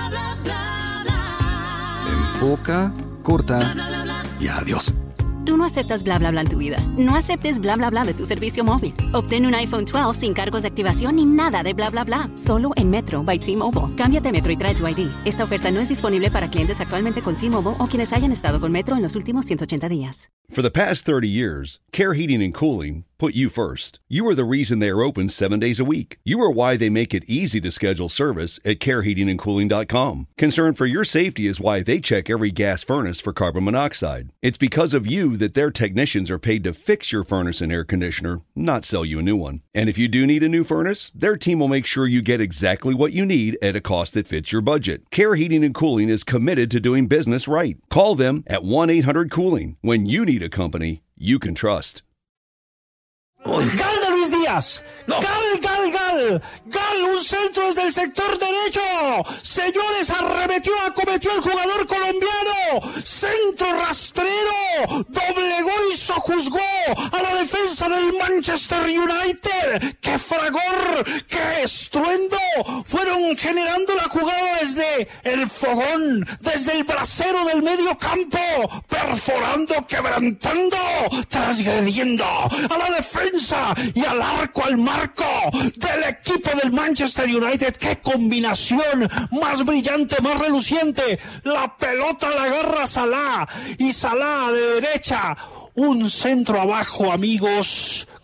Enfoca, corta y adiós. Tú no aceptas bla bla bla en tu vida. No aceptes bla bla bla de tu servicio móvil. Obtén un iPhone 12 sin cargos de activación ni nada de bla bla bla. Solo en Metro by T-Mobile. Cámbiate a Metro y trae tu ID. Esta oferta no es disponible para clientes actualmente con T-Mobile o quienes hayan estado con Metro en los últimos 180 días. For the past 30 years, Care Heating and Cooling put you first. You are the reason they are open 7 days a week. You are why they make it easy to schedule service at careheatingandcooling.com. Concern for your safety is why they check every gas furnace for carbon monoxide. It's because of you that their technicians are paid to fix your furnace and air conditioner, not sell you a new one. And if you do need a new furnace, their team will make sure you get exactly what you need at a cost that fits your budget. Care Heating and Cooling is committed to doing business right. Call them at 1-800-COOLING when you need a company you can trust. ¡Gal de Luis Díaz! ¡Gal! ¡Gal! ¡Un centro desde el sector derecho! Señores, acometió el jugador colombiano. Centro rastrero. Doblegó y sojuzgó a la defensa del Manchester United. ¡Qué fragor! ¡Qué estruendo! Fueron generando la jugada desde el fogón, desde el brasero del medio campo, perforando, quebrantando, transgrediendo a la defensa y al arco, al marco del equipo del Manchester United. ¡Qué combinación más brillante, más reluciente! La pelota la agarra Salah y Salah de derecha. Un centro abajo, amigos,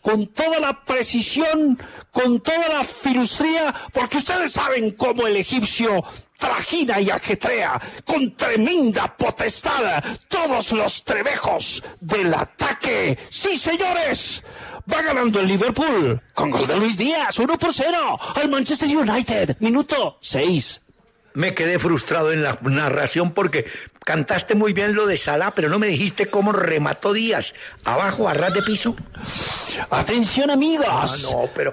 con toda la precisión, con toda la filustría, porque ustedes saben cómo el egipcio trajina y ajetrea con tremenda potestad todos los trebejos del ataque. ¡Sí, señores! Va ganando el Liverpool con gol de Luis Díaz, 1-0 al Manchester United, minuto 6. Me quedé frustrado en la narración porque cantaste muy bien lo de Salah, pero no me dijiste cómo remató Díaz. ¿Abajo, a ras de piso? Atención, amigos. No, pero...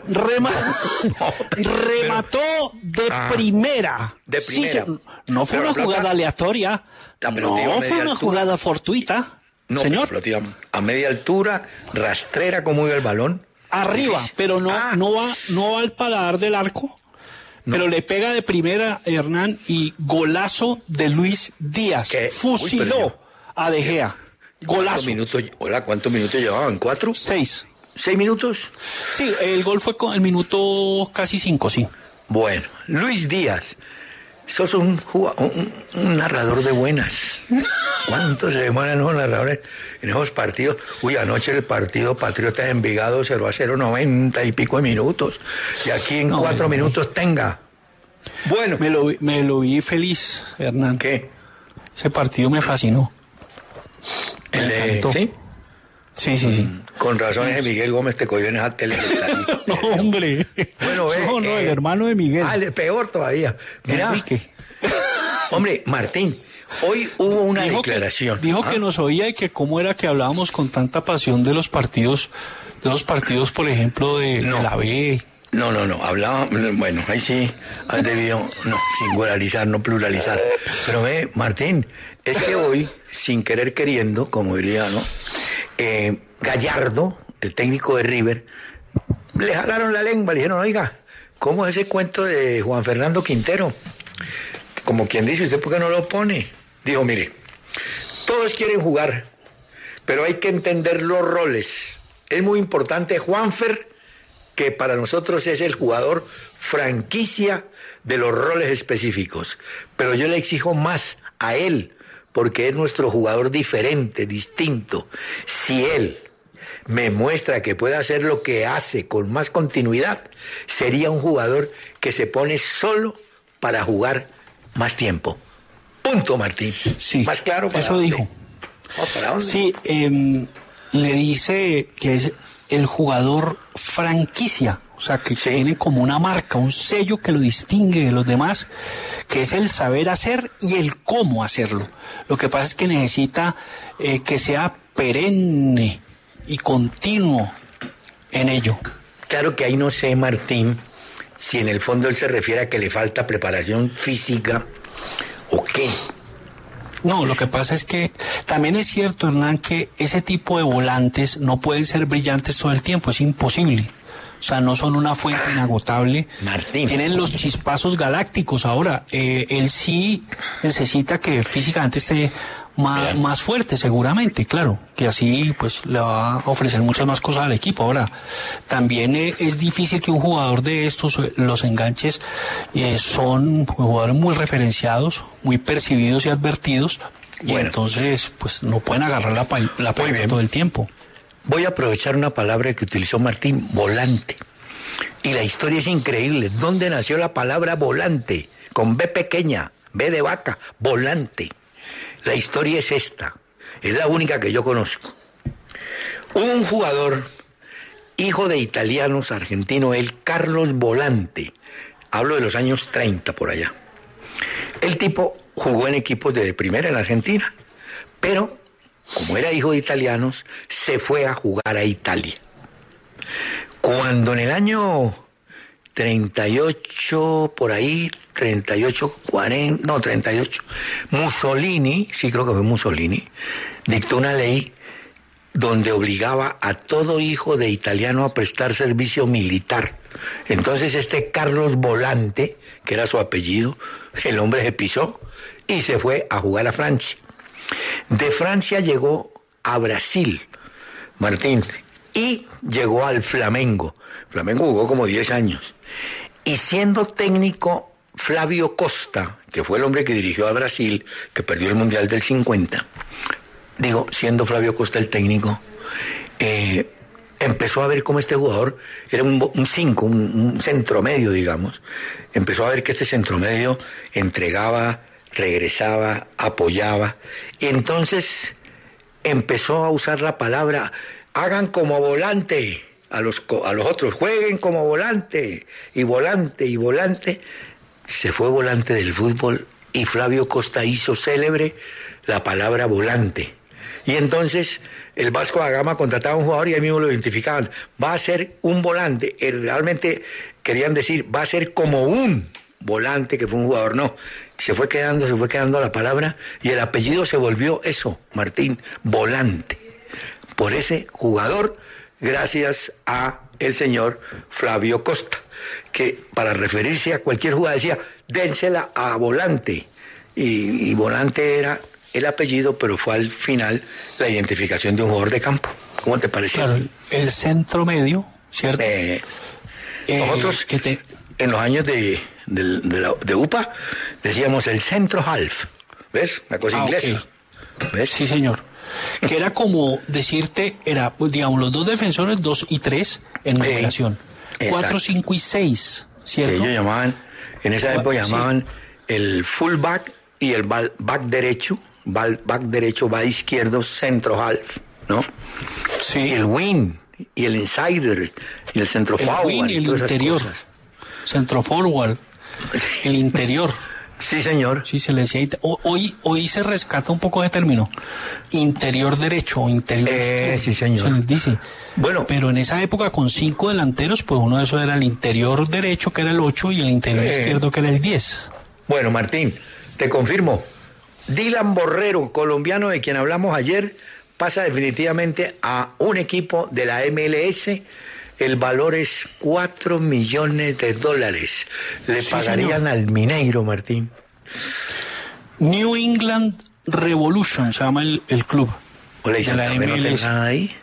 remató de primera. De primera. Sí, no fue una jugada aleatoria. No fue una jugada fortuita. No, señor. A media altura, rastrera, como iba el balón. Arriba, pero no va al paladar del arco. No. Pero le pega de primera, Hernán, y golazo de Luis Díaz. ¿Qué? Fusiló a De Gea. Golazo. ¿Cuántos minutos llevaban? ¿4? 6. ¿6 minutos? Sí, el gol fue con el minuto casi 5, sí. Bueno, Luis Díaz, sos un narrador de buenas. ¿Cuánto se demoran los narradores en esos partidos? Uy, anoche el partido Patriotas Envigado 0-0, 90 y pico de minutos. Y aquí en 4 minutos tenga. Bueno. Me lo vi feliz, Hernán. ¿Qué? Ese partido me fascinó. ¿Sí? Sí. Con razón ese Miguel Gómez te cogió en esa tele. No, hombre. Bueno, el hermano de Miguel. Peor todavía. Mira. Enrique. Hombre, Martín. Hoy hubo una declaración. Dijo que nos oía y que cómo era que hablábamos con tanta pasión de los partidos, por ejemplo, de la B. No, hablaba, bueno, ahí sí has debido, singularizar, no pluralizar. Pero Martín, es que hoy, sin querer queriendo, como diría, Gallardo, el técnico de River, le jalaron la lengua, le dijeron, oiga, ¿cómo es ese cuento de Juan Fernando Quintero? Como quien dice, ¿usted por qué no lo pone? Dijo, mire, todos quieren jugar, pero hay que entender los roles. Es muy importante Juanfer, que para nosotros es el jugador franquicia de los roles específicos. Pero yo le exijo más a él, porque es nuestro jugador diferente, distinto. Si él me muestra que puede hacer lo que hace con más continuidad, sería un jugador que se pone solo para jugar más tiempo. Punto, Martín. Sí, más claro. Eso dijo. ¿Para dónde? Sí, le dice que es el jugador franquicia, o sea, que tiene como una marca, un sello que lo distingue de los demás, que es el saber hacer y el cómo hacerlo. Lo que pasa es que necesita que sea perenne y continuo en ello. Claro que ahí no sé, Martín, si en el fondo él se refiere a que le falta preparación física o qué. No, lo que pasa es que también es cierto, Hernán, que ese tipo de volantes no pueden ser brillantes todo el tiempo, es imposible. O sea, no son una fuente inagotable. Martín. Tienen los chispazos galácticos. Ahora, él sí necesita que físicamente esté más fuerte, seguramente, claro, que así pues le va a ofrecer muchas más cosas al equipo. Ahora, también es difícil que un jugador de estos, los enganches, son jugadores muy referenciados, muy percibidos y advertidos, y entonces pues no pueden agarrar la pelota todo el tiempo. Voy a aprovechar una palabra que utilizó Martín, volante. Y la historia es increíble. ¿Dónde nació la palabra volante? Con B pequeña, B de vaca, volante. La historia es esta, es la única que yo conozco. Hubo un jugador, hijo de italianos, argentino, el Carlos Volante. Hablo de los años 30 por allá. El tipo jugó en equipos de primera en Argentina, pero como era hijo de italianos, se fue a jugar a Italia. Cuando en el año 38, por ahí, 38, 40, no, 38, Mussolini, sí creo que fue Mussolini, dictó una ley donde obligaba a todo hijo de italiano a prestar servicio militar. Entonces este Carlos Volante, que era su apellido, el hombre se pisó y se fue a jugar a Francia. De Francia llegó a Brasil, Martín, y llegó al Flamengo. Flamengo jugó como 10 años. Y siendo técnico Flavio Costa, que fue el hombre que dirigió a Brasil, que perdió el Mundial del 50, siendo Flavio Costa el técnico, empezó a ver cómo este jugador era un 5, un centromedio, digamos. Empezó a ver que este centromedio entregaba, regresaba, apoyaba. Y entonces empezó a usar la palabra, hagan como volante a los otros, jueguen como volante, y volante, y volante. Se fue volante del fútbol y Flavio Costa hizo célebre la palabra volante. Y entonces el Vasco da Gama contrataba a un jugador y ahí mismo lo identificaban. Va a ser un volante. Realmente querían decir, va a ser como un volante, que fue un jugador. No, se fue quedando la palabra y el apellido se volvió eso, Martín, volante. Por ese jugador, gracias a el señor Flavio Costa, que para referirse a cualquier jugador decía, dénsela a volante. Y volante era el apellido, pero fue al final la identificación de un jugador de campo. ¿Cómo te parece? Claro, el centro medio, ¿cierto? Nosotros, en los años de UPA, decíamos el centro half. ¿Ves? Una cosa inglesa. Okay. ¿Ves? Sí, señor. Que era como decirte, era, digamos, los dos defensores, 2 y 3 en numeración. 4, 5 y 6, ¿cierto? Sí, ellos llamaban, en esa época llamaban el fullback y el back derecho, back izquierdo, centro half, ¿no? Sí. Y el wing, y el insider, y el centro forward. El wing y el interior. Centro forward, el interior. Sí, señor. Sí, se le decía. Hoy se rescata un poco de término. Interior derecho o interior izquierdo. Sí, señor. Se les dice. Bueno. Pero en esa época, con 5 delanteros, pues uno de esos era el interior derecho, que era el 8, y el interior izquierdo, que era el 10. Bueno, Martín, te confirmo. Dylan Borrero, colombiano de quien hablamos ayer, pasa definitivamente a un equipo de la MLS. El valor es $4 millones. Le pagarían, señor, al Mineiro, Martín. New England Revolution se llama el club. Hola, ¿y Santa Fe no tendrá nada ahí?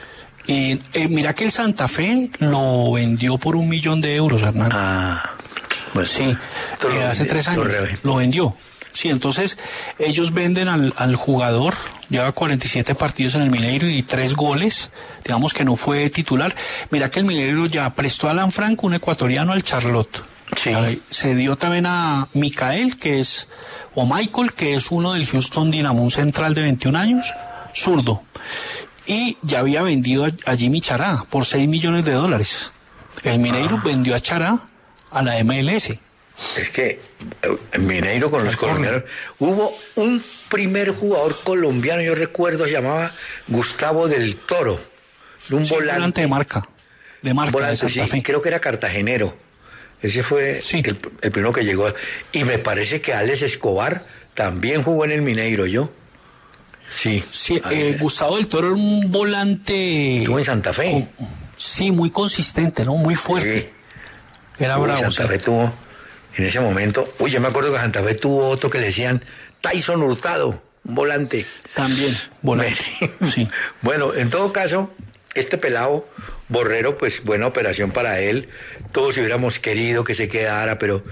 Mira que el Santa Fe lo vendió por $1 millón, Hernán. Pues sí, hace 3 años lo vendió. Sí, entonces ellos venden al jugador, lleva 47 partidos en el Mineiro y 3 goles, digamos que no fue titular. Mira que el Mineiro ya prestó a Alan Franco, un ecuatoriano, al Charlotte. Sí. Se dio también a Michael, Michael, que es uno del Houston Dynamo, un central de 21 años, zurdo. Y ya había vendido a Jimmy Chará por $6 millones. El Mineiro vendió a Chará a la MLS. Es que en Mineiro con los colombianos hubo un primer jugador colombiano, yo recuerdo, se llamaba Gustavo del Toro, un volante de marca volante, de Santa Fe. Creo que era cartagenero. Ese fue el primero que llegó. Y me parece que Alex Escobar también jugó en el Mineiro, ¿yo? Sí. Gustavo del Toro era un volante. Estuvo en Santa Fe. Sí, muy consistente, ¿no? Muy fuerte. Sí. Era bravo. Santa Fe tuvo, en ese momento, yo me acuerdo que Santa Fe tuvo otro que le decían Tyson Hurtado, un volante. También, volante. Sí. Bueno, en todo caso, este pelado Borrero, pues buena operación para él. Todos hubiéramos querido que se quedara, pero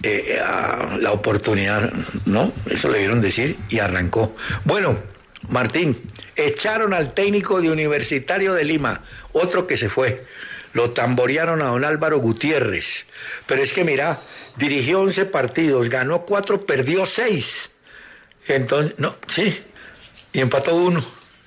la oportunidad, ¿no? Eso le dieron decir y arrancó. Bueno, Martín, echaron al técnico de Universitario de Lima, otro que se fue. Lo tamborearon a don Álvaro Gutiérrez. Pero es que mira, dirigió 11 partidos, ganó 4, perdió 6. Entonces, y empató 1.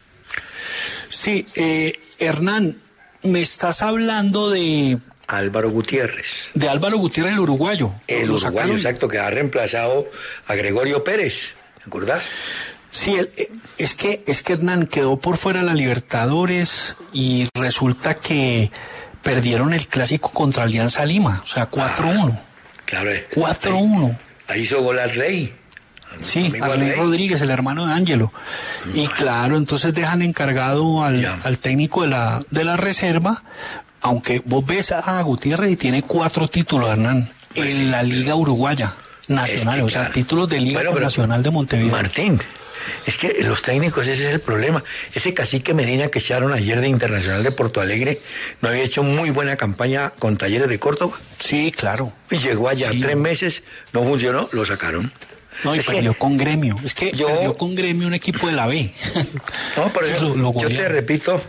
Sí, Hernán, me estás hablando de Álvaro Gutiérrez. De Álvaro Gutiérrez, el uruguayo. El uruguayo, exacto, que ha reemplazado a Gregorio Pérez, ¿te acordás? Sí, es que Hernán quedó por fuera de la Libertadores y resulta que perdieron el clásico contra Alianza Lima, o sea, 4-1. Claro. 4-1. Ahí hizo gol Arley. Sí, Arley Rodríguez, el hermano de Ángelo. Y claro, entonces dejan encargado al técnico de la reserva, aunque vos ves a Gutiérrez y tiene 4 títulos, Hernán, en la Liga Uruguaya Nacional, o sea, títulos de Liga Nacional de Montevideo. Martín, es que los técnicos, ese es el problema. Ese Cacique Medina que echaron ayer de Internacional de Porto Alegre, ¿no había hecho muy buena campaña con Talleres de Córdoba? Sí, claro. Y llegó allá 3 meses, no funcionó, lo sacaron. No, y perdió con Gremio. Es que perdió con Gremio un equipo de la B. No, por eso yo te repito,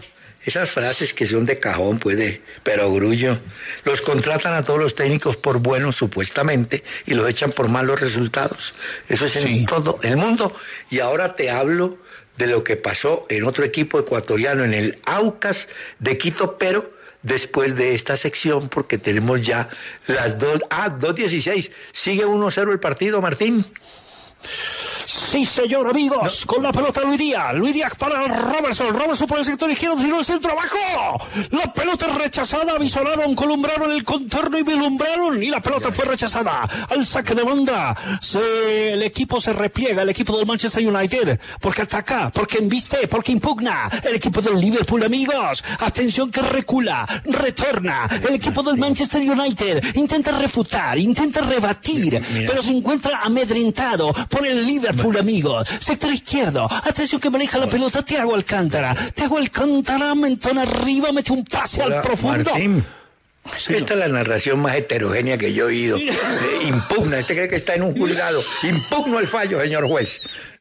Esas frases que son de cajón, pues, de perogrullo. Los contratan a todos los técnicos por buenos, supuestamente, y los echan por malos resultados. Eso es en todo el mundo. Y ahora te hablo de lo que pasó en otro equipo ecuatoriano, en el Aucas de Quito, pero después de esta sección, porque tenemos ya las 2:16. Sigue 1-0 el partido, Martín. Sí, señor, amigos, con la pelota Luis Díaz para Robertson por el sector izquierdo, tiró el centro abajo, la pelota es rechazada, avisonaron, columbraron el contorno y vislumbraron, y la pelota fue rechazada, al saque de banda, el equipo se repliega, el equipo del Manchester United, porque ataca, porque embiste, porque impugna, el equipo del Liverpool, amigos, atención que recula, retorna, el equipo del Manchester United, intenta refutar, intenta rebatir, pero se encuentra amedrentado por el Liverpool, amigos, sector izquierdo, atención que maneja la pelota Thiago Alcántara, mentón arriba, mete un pase al profundo. Martín, esta es la narración más heterogénea que yo he oído. Impugna, este cree que está en un juzgado, impugno el fallo, señor juez.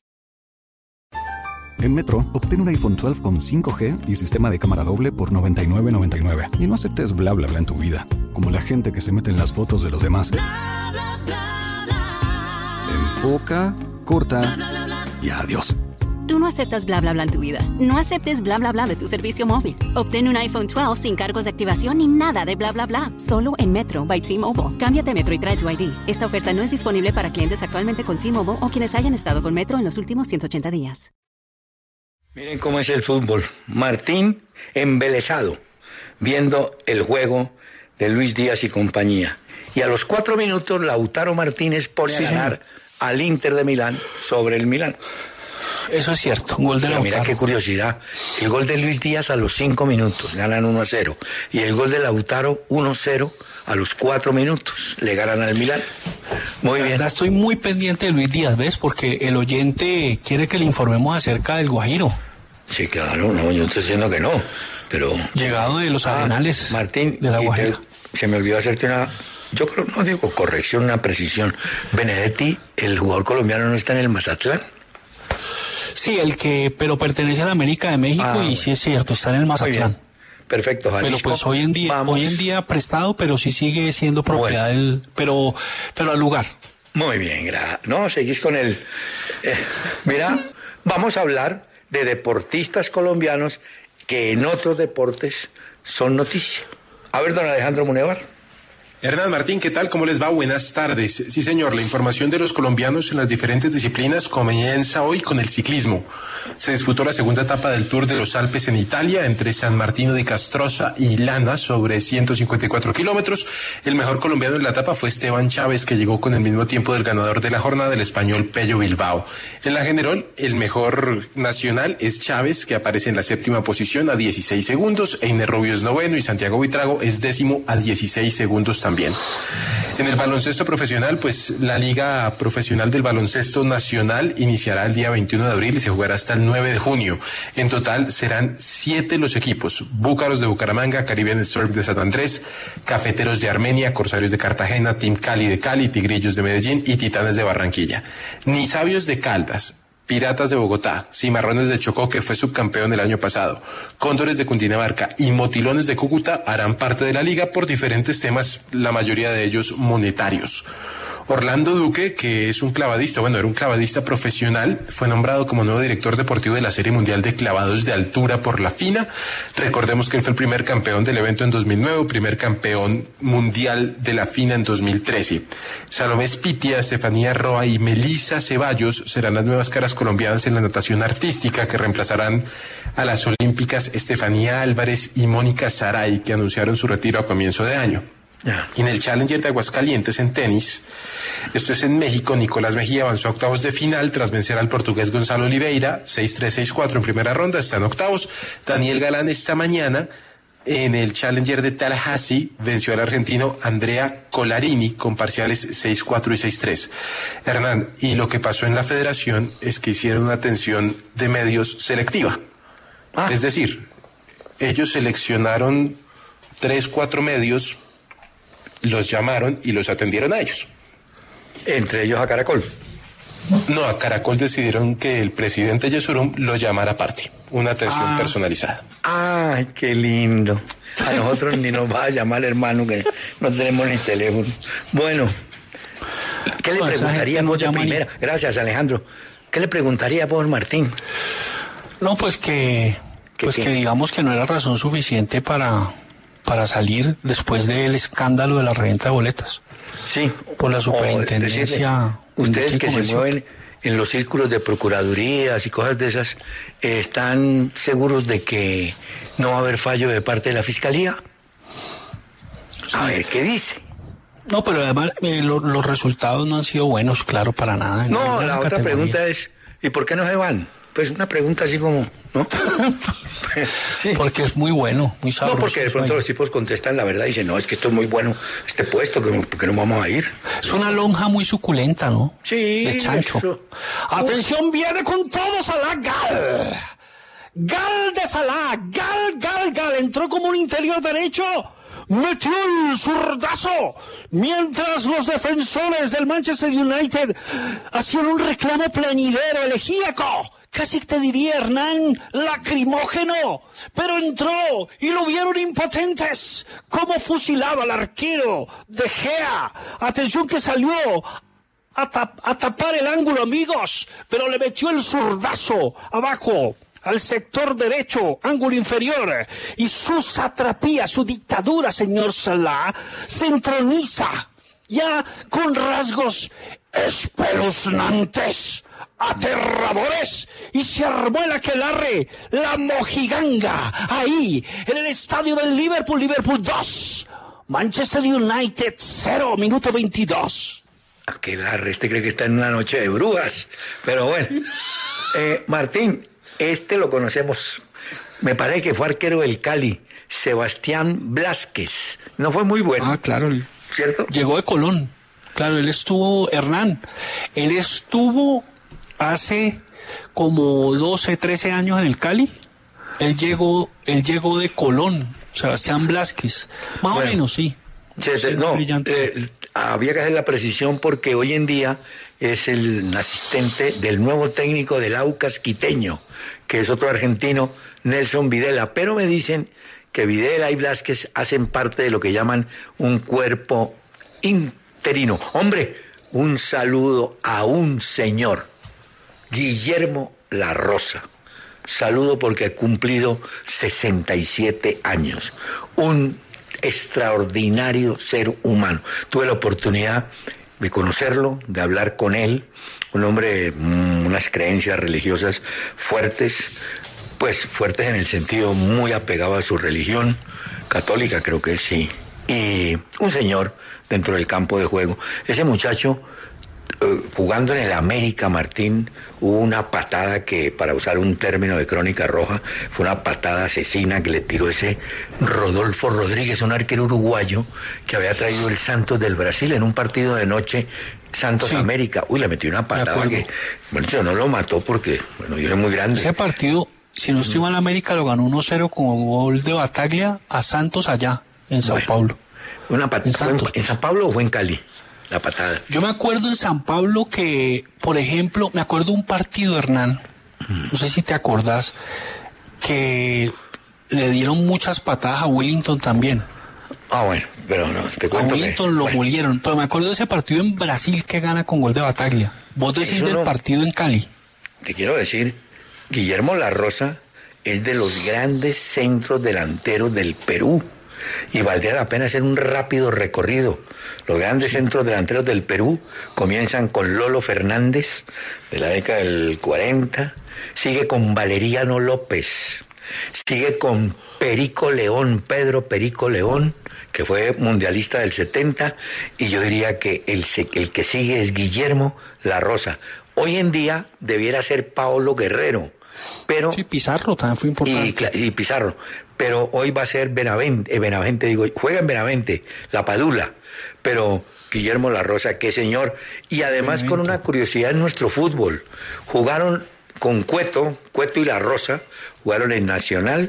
En Metro, obtén un iPhone 12 con 5G y sistema de cámara doble por $99.99. Y no aceptes bla bla bla en tu vida, como la gente que se mete en las fotos de los demás. Enfoca, corta y adiós. Tú no aceptas bla bla bla en tu vida. No aceptes bla bla bla de tu servicio móvil. Obtén un iPhone 12 sin cargos de activación ni nada de bla bla bla. Solo en Metro by T-Mobile. Cámbiate a Metro y trae tu ID. Esta oferta no es disponible para clientes actualmente con T-Mobile o quienes hayan estado con Metro en los últimos 180 días. Miren cómo es el fútbol. Martín embelesado, viendo el juego de Luis Díaz y compañía. Y a los 4 minutos, Lautaro Martínez pone a ganar al Inter de Milán sobre el Milán. Eso es cierto, un gol de Lautaro. Mira qué curiosidad, el gol de Luis Díaz a los 5 minutos, ganan 1-0, y el gol de Lautaro 1-0 a los 4 minutos, le ganan al Milán. Muy bien. Verdad, estoy muy pendiente de Luis Díaz, ¿ves? Porque el oyente quiere que le informemos acerca del Guajiro. Sí, claro, no, yo estoy diciendo que no, pero... Llegado de los Arenales, Martín, de la Guajira. Se me olvidó hacerte una... Yo creo, no digo corrección, una precisión. Benedetti, el jugador colombiano, ¿no está en el Mazatlán? Sí, pero pertenece a la América de México y sí es cierto, está en el Mazatlán. Perfecto, Jalisco. Pero pues hoy en día prestado, pero sí sigue siendo propiedad del, pero al lugar. Muy bien, no, seguís con el... mira, vamos a hablar de deportistas colombianos que en otros deportes son noticia. A ver, don Alejandro Munevar. Hernán Martín, ¿qué tal? ¿Cómo les va? Buenas tardes. Sí, señor, la información de los colombianos en las diferentes disciplinas comienza hoy con el ciclismo. Se disputó la segunda etapa del Tour de los Alpes en Italia, entre San Martino di Castrosa y Lana, sobre 154 kilómetros. El mejor colombiano en la etapa fue Esteban Chávez, que llegó con el mismo tiempo del ganador de la jornada, el español Pello Bilbao. En la general, el mejor nacional es Chávez, que aparece en la 7ª posición a 16 segundos. Einer Rubio es 9º y Santiago Buitrago es 10º a 16 segundos también. En el baloncesto profesional, pues la Liga Profesional del Baloncesto Nacional iniciará el día 21 de abril y se jugará hasta el 9 de junio. En total serán 7 los equipos: Búcaros de Bucaramanga, Caribbean Storm de San Andrés, Cafeteros de Armenia, Corsarios de Cartagena, Team Cali de Cali, Tigrillos de Medellín y Titanes de Barranquilla. Nisabios de Caldas, Piratas de Bogotá, Cimarrones de Chocó, que fue subcampeón el año pasado, Cóndores de Cundinamarca y Motilones de Cúcuta harán parte de la liga por diferentes temas, la mayoría de ellos monetarios. Orlando Duque, que es un clavadista, era un clavadista profesional, fue nombrado como nuevo director deportivo de la Serie Mundial de Clavados de Altura por la FINA. Recordemos que él fue el primer campeón del evento en 2009, primer campeón mundial de la FINA en 2013. Salomé Spitia, Estefanía Roa y Melissa Ceballos serán las nuevas caras colombianas en la natación artística, que reemplazarán a las olímpicas Estefanía Álvarez y Mónica Saray, que anunciaron su retiro a comienzo de año. Y en el Challenger de Aguascalientes en tenis, esto es en México, Nicolás Mejía avanzó a octavos de final tras vencer al portugués Gonzalo Oliveira, 6-3, 6-4 en primera ronda, está en octavos. Daniel Galán esta mañana en el Challenger de Tallahassee venció al argentino Andrea Colarini con parciales 6-4 y 6-3. Hernán, y lo que pasó en la federación es que hicieron una atención de medios selectiva. Es decir, ellos seleccionaron 3-4 medios, los llamaron y los atendieron a ellos. Entre ellos a Caracol. No, a Caracol decidieron que el presidente Yesurum lo llamara aparte. Una atención personalizada. Ay, qué lindo. A nosotros ni nos va a llamar hermano, que no tenemos ni teléfono. Bueno, ¿qué le preguntaría vos de primera? Gracias, Alejandro. ¿Qué le preguntaría vos, Martín? No, pues que digamos que no era razón suficiente para salir después del escándalo de la reventa de boletas. Sí. Por la superintendencia. Ustedes que se mueven en los círculos de procuradurías y cosas de esas, ¿están seguros de que no va a haber fallo de parte de la Fiscalía? Sí. A ver, ¿qué dice? No, pero además los resultados no han sido buenos, claro, para nada. No, la otra pregunta es, ¿y por qué no se van? Pues una pregunta así como, ¿no? Sí. Porque es muy bueno, muy sabroso. No, porque de pronto los tipos contestan la verdad y dicen, no, es que esto es muy bueno, este puesto, que no vamos a ir. Es una lonja muy suculenta, ¿no? Sí. De chancho. Eso. Atención, viene con todo Salah Gal. Gal de Salah, Gal. Entró como un interior derecho. Metió el zurdazo, mientras los defensores del Manchester United hacían un reclamo plañidero, elegíaco, casi te diría, Hernán, lacrimógeno, pero entró y lo vieron impotentes, cómo fusilaba al arquero de Gea. Atención que salió a tapar el ángulo, amigos, pero le metió el zurdazo abajo al sector derecho, ángulo inferior, y su satrapía, su dictadura, señor Salah, se entroniza, ya con rasgos espeluznantes, aterradores, y se armó el aquelarre, la mojiganga, ahí, en el estadio del Liverpool 2, Manchester United 0, minuto 22. Aquelarre, este cree que está en una noche de brujas, pero bueno, Martín, este lo conocemos, me parece que fue arquero del Cali, Sebastián Blázquez, no fue muy bueno. Ah, claro, ¿cierto? Llegó de Colón, claro, él estuvo hace como 12, 13 años en el Cali, él llegó de Colón, Sebastián Blázquez, más o menos, sí. Había que hacer la precisión porque hoy en día es el asistente del nuevo técnico del Aucas quiteño, que es otro argentino, Nelson Videla. Pero me dicen que Videla y Blázquez hacen parte de lo que llaman un cuerpo interino. Hombre, un saludo a un señor, Guillermo La Rosa. Saludo porque ha cumplido 67 años. Un extraordinario ser humano. Tuve la oportunidad de conocerlo, de hablar con él, un hombre de unas creencias religiosas fuertes, pues fuertes en el sentido muy apegado a su religión, católica creo que sí, y un señor dentro del campo de juego. Ese muchacho, jugando en el América, Martín, hubo una patada que, para usar un término de Crónica Roja, fue una patada asesina que le tiró ese Rodolfo Rodríguez, un arquero uruguayo que había traído el Santos del Brasil en un partido de noche, Santos sí. América. Uy, le metió una patada que, bueno, yo no lo mató porque, bueno, yo soy muy grande. Ese partido, si no estoy mal, América lo ganó 1-0 con gol de Bataglia a Santos allá, en Sao Paulo. ¿En Sao Paulo o fue en Cali? La patada. Yo me acuerdo en San Pablo que, por ejemplo, me acuerdo un partido, Hernán, no sé si te acordás, que le dieron muchas patadas a Wellington también. Ah, bueno, pero no, te cuento. A Wellington lo molieron, pero me acuerdo de ese partido en Brasil que gana con gol de Bataglia. Vos decís del partido en Cali. Te quiero decir, Guillermo La Rosa es de los grandes centros delanteros del Perú. Y valdría la pena hacer un rápido recorrido. Los grandes centros delanteros del Perú comienzan con Lolo Fernández, de la década del 40, sigue con Valeriano López, sigue con Perico León, Pedro Perico León, que fue mundialista del 70, y yo diría que el que sigue es Guillermo La Rosa. Hoy en día debiera ser Paolo Guerrero, pero... Sí, Pizarro también fue importante. Y Pizarro, pero hoy va a ser Benavente, juega en Benavente, La Padula, pero Guillermo La Rosa, qué señor, y además con una curiosidad en nuestro fútbol, jugaron con Cueto y La Rosa, jugaron en Nacional,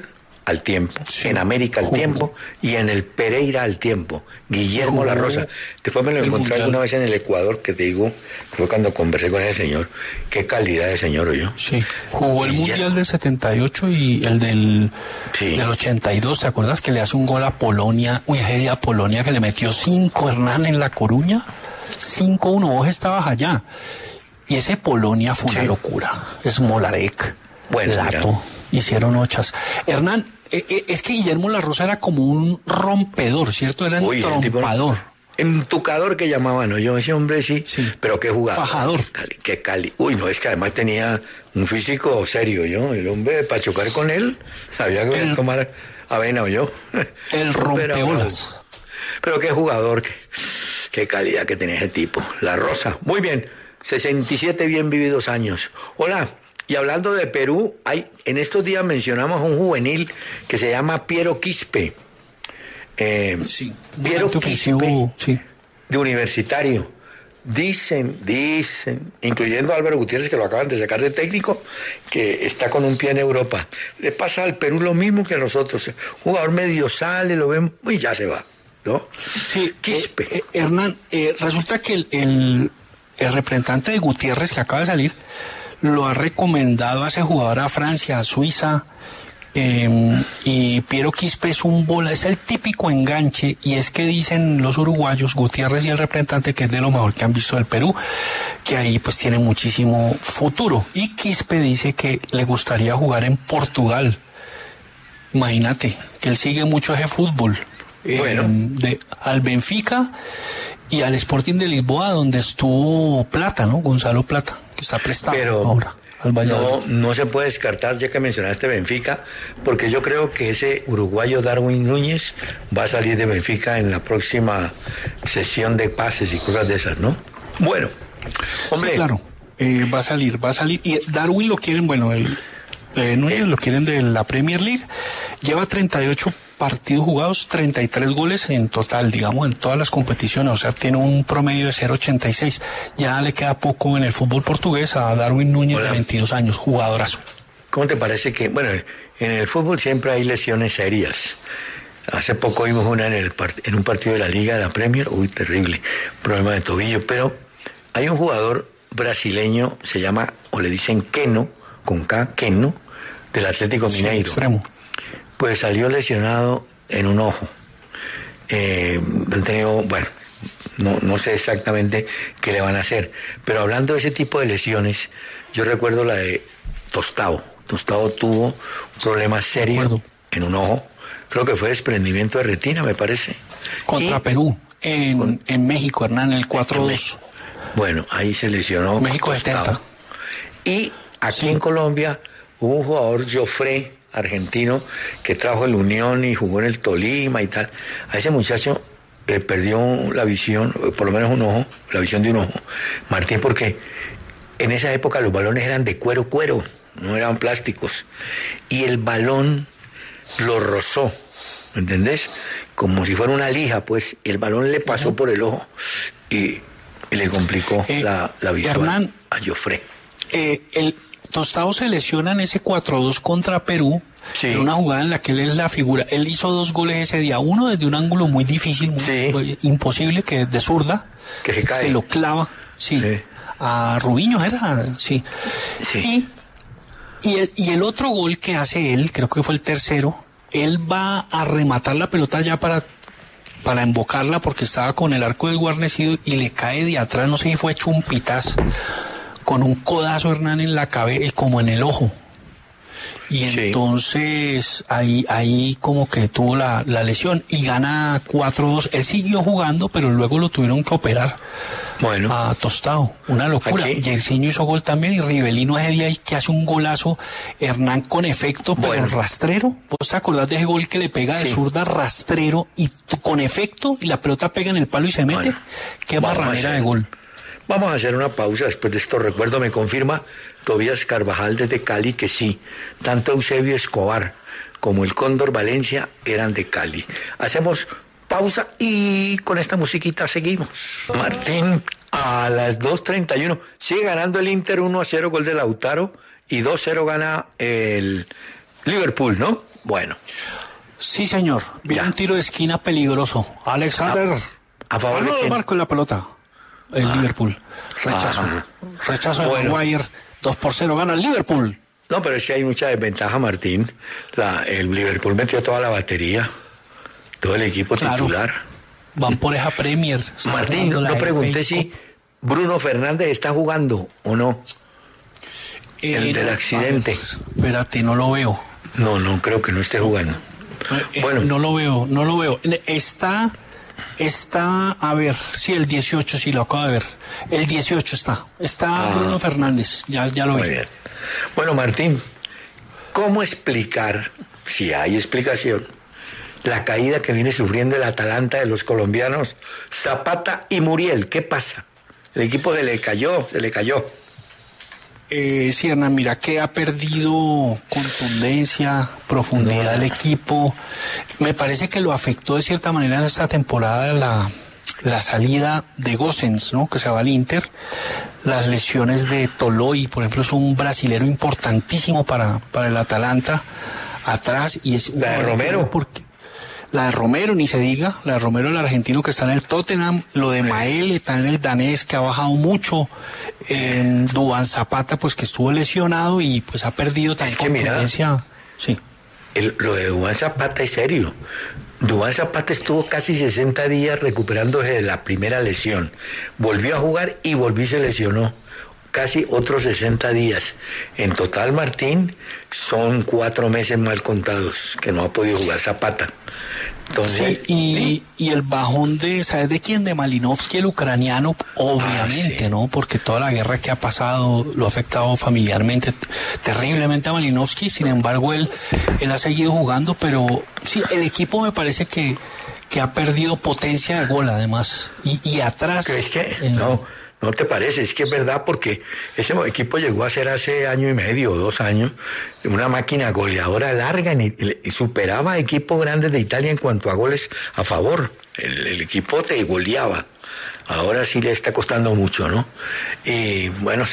al tiempo, en América al tiempo y en el Pereira al tiempo. Guillermo La Rosa. Después me lo encontré alguna vez en el Ecuador, que te digo, fue cuando conversé con ese señor. Qué calidad de señor, oyó. Sí, jugó el Mundial del 78 y el del 82, ¿te acuerdas? Que le hace un gol a Polonia, a Polonia que le metió 5, Hernán, en La Coruña. 5-1, vos estabas allá. Y ese Polonia fue una locura. Smolarek, Lato, hicieron 8. Hernán, es que Guillermo La Rosa era como un rompedor, ¿cierto? Era un trompador. Entucador que llamaban, ¿no? Yo, ese hombre sí, pero qué jugador. Fajador. Qué cali. Uy, no, es que además tenía un físico serio, yo. El hombre, para chocar con él, había que tomar avena, yo. El rompeolas. Pero qué jugador, qué calidad que tenía ese tipo. La Rosa. Muy bien, 67 bien vividos años. Hola. Y hablando de Perú, en estos días mencionamos a un juvenil que se llama Piero Quispe. Piero Quispe, de Universitario. Dicen, incluyendo a Álvaro Gutiérrez, que lo acaban de sacar de técnico, que está con un pie en Europa. Le pasa al Perú lo mismo que a nosotros. Jugador medio sale, lo vemos y ya se va, ¿no? Sí, Quispe. Hernán, resulta que el representante de Gutiérrez, que acaba de salir, lo ha recomendado a ese jugador a Francia, a Suiza, y Piero Quispe es el típico enganche, y es que dicen los uruguayos, Gutiérrez y el representante, que es de lo mejor que han visto del Perú, que ahí pues tiene muchísimo futuro, y Quispe dice que le gustaría jugar en Portugal. Imagínate, que él sigue mucho ese fútbol, al Benfica y al Sporting de Lisboa, donde estuvo Plata, ¿no? Gonzalo Plata, que está prestado ahora al Valladolid. No se puede descartar, ya que mencionaste Benfica, porque yo creo que ese uruguayo Darwin Núñez va a salir de Benfica en la próxima sesión de pases y cosas de esas, ¿no? Bueno, hombre. Sí, claro, va a salir. Y Darwin lo quieren, Núñez lo quieren de la Premier League. Lleva 38 partidos jugados, 33 goles en total, digamos, en todas las competiciones, o sea, tiene un promedio de 0.86. Ya le queda poco en el fútbol portugués a Darwin Núñez, de 22 años, jugadorazo. ¿Cómo te parece que, en el fútbol siempre hay lesiones serias? Hace poco vimos una en un partido de la Liga de la Premier, terrible, problema de tobillo, pero hay un jugador brasileño, se llama, o le dicen Keno, con K, Keno, del Atlético Mineiro. Extremo. Pues salió lesionado en un ojo. Han tenido, no sé exactamente qué le van a hacer, pero hablando de ese tipo de lesiones, yo recuerdo la de Tostao. Tostao tuvo un problema serio en un ojo, creo que fue desprendimiento de retina, me parece. Contra Perú, en México, Hernán, el 4-2. Bueno, ahí se lesionó México Tostao. 70. Y aquí en Colombia hubo un jugador, Joffre, argentino, que trajo el Unión y jugó en el Tolima y tal. A ese muchacho perdió la visión, por lo menos un ojo, la visión de un ojo, Martín, porque en esa época los balones eran de cuero, no eran plásticos, y el balón lo rozó, ¿me entendés? Como si fuera una lija, pues, y el balón le pasó por el ojo y le complicó la visión, Hernán, a Joffre. El Tostado se lesiona en ese 4-2 contra Perú, en una jugada en la que él es la figura. Él hizo 2 goles ese día, uno desde un ángulo muy difícil, imposible, que de zurda, que se cae. Se lo clava, a Rubiño era, Y el otro gol que hace él, creo que fue el tercero, él va a rematar la pelota ya para embocarla, porque estaba con el arco desguarnecido y le cae de atrás, no sé si fue hecho un pitazo, con un codazo, Hernán, en la cabeza, como en el ojo. Y entonces ahí como que tuvo la lesión y gana 4-2. Él siguió jugando, pero luego lo tuvieron que operar. A Tostado. Una locura. Yersinho hizo gol también, y Rivelino ese día que hace un golazo, Hernán, con efecto, pero rastrero. ¿Vos te acordás de ese gol que le pega de zurda, rastrero, y con efecto, y la pelota pega en el palo y se mete? Qué barranera de gol. Vamos a hacer una pausa después de esto. Recuerdo, me confirma Tobías Carvajal desde Cali que sí, tanto Eusebio Escobar como el Cóndor Valencia eran de Cali. Hacemos pausa y con esta musiquita seguimos. Martín, a las 2:31 sigue ganando el Inter 1-0, gol de Lautaro, y 2-0 gana el Liverpool, ¿no? Bueno. Sí, señor. Viene un tiro de esquina peligroso. Alexander. ¿A favor de quién? Marco en la pelota. El Liverpool. Rechazo de Maguire. 2-0 gana el Liverpool. No, pero es que hay mucha desventaja, Martín. El Liverpool metió toda la batería. Todo el equipo titular. Van por esa Premier. Martín, no pregunté si Bruno Fernández está jugando o no. El del accidente. Espérate, no lo veo. No creo que no esté jugando. Bueno. No lo veo. Está, a ver, sí, el 18, sí, lo acabo de ver. El 18 está Bruno Fernández, ya lo vi. Muy bien. Bueno, Martín, ¿cómo explicar, si hay explicación, la caída que viene sufriendo el Atalanta de los colombianos Zapata y Muriel? ¿Qué pasa? El equipo se le cayó. Sí, Hernán, mira que ha perdido contundencia, profundidad el equipo. Me parece que lo afectó de cierta manera en esta temporada la salida de Gosens, ¿no? Que se va al Inter. Las lesiones de Toloi, por ejemplo, es un brasilero importantísimo para el Atalanta. Atrás, y es la de Romero. La de Romero, ni se diga, la de Romero, el argentino que está en el Tottenham, lo de Maele, también el danés que ha bajado mucho, Duván Zapata, pues que estuvo lesionado y pues ha perdido también contundencia. Sí. Lo de Duván Zapata es serio. Duván Zapata estuvo casi 60 días recuperándose de la primera lesión. Volvió a jugar y se lesionó. Casi otros 60 días. En total, Martín, son 4 meses mal contados que no ha podido jugar Zapata. Entonces, sí, y el bajón ¿sabes de quién? De Malinovsky, el ucraniano, obviamente, sí. ¿No? Porque toda la guerra que ha pasado lo ha afectado familiarmente, terriblemente a Malinovsky. Sin embargo, él ha seguido jugando, pero sí, el equipo me parece que ha perdido potencia de gol, además. Y atrás... ¿Crees que? No te parece, es que es verdad, porque ese equipo llegó a ser hace 1 año y medio o 2 años una máquina goleadora larga y superaba a equipos grandes de Italia en cuanto a goles a favor. El equipo te goleaba. Ahora sí le está costando mucho, ¿no? Y bueno,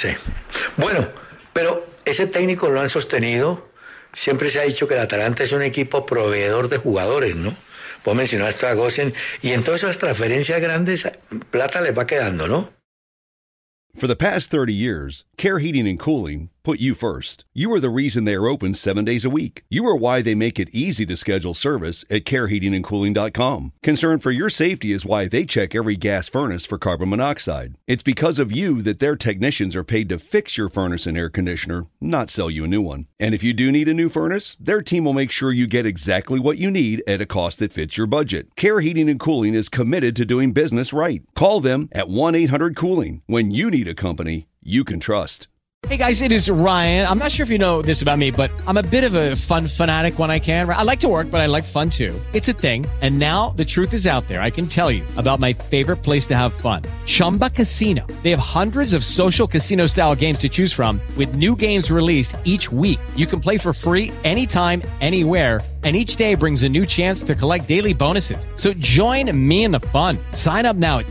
pero ese técnico lo han sostenido. Siempre se ha dicho que el Atalanta es un equipo proveedor de jugadores, ¿no? Vos mencionaste a Gosen, y en todas esas transferencias grandes plata les va quedando, ¿no? For the past 30 years, Care Heating and Cooling put you first. You are the reason they are open 7 days a week. You are why they make it easy to schedule service at careheatingandcooling.com. Concern for your safety is why they check every gas furnace for carbon monoxide. It's because of you that their technicians are paid to fix your furnace and air conditioner, not sell you a new one. And if you do need a new furnace, their team will make sure you get exactly what you need at a cost that fits your budget. Care Heating and Cooling is committed to doing business right. Call them at 1-800-COOLING. When you need a company you can trust. Hey guys, it is Ryan. I'm not sure if you know this about me, but I'm a bit of a fun fanatic when I can. I like to work, but I like fun too. It's a thing. And now the truth is out there. I can tell you about my favorite place to have fun. Chumba Casino. They have hundreds of social casino style games to choose from with new games released each week. You can play for free anytime, anywhere. And each day brings a new chance to collect daily bonuses. So join me in the fun. Sign up now at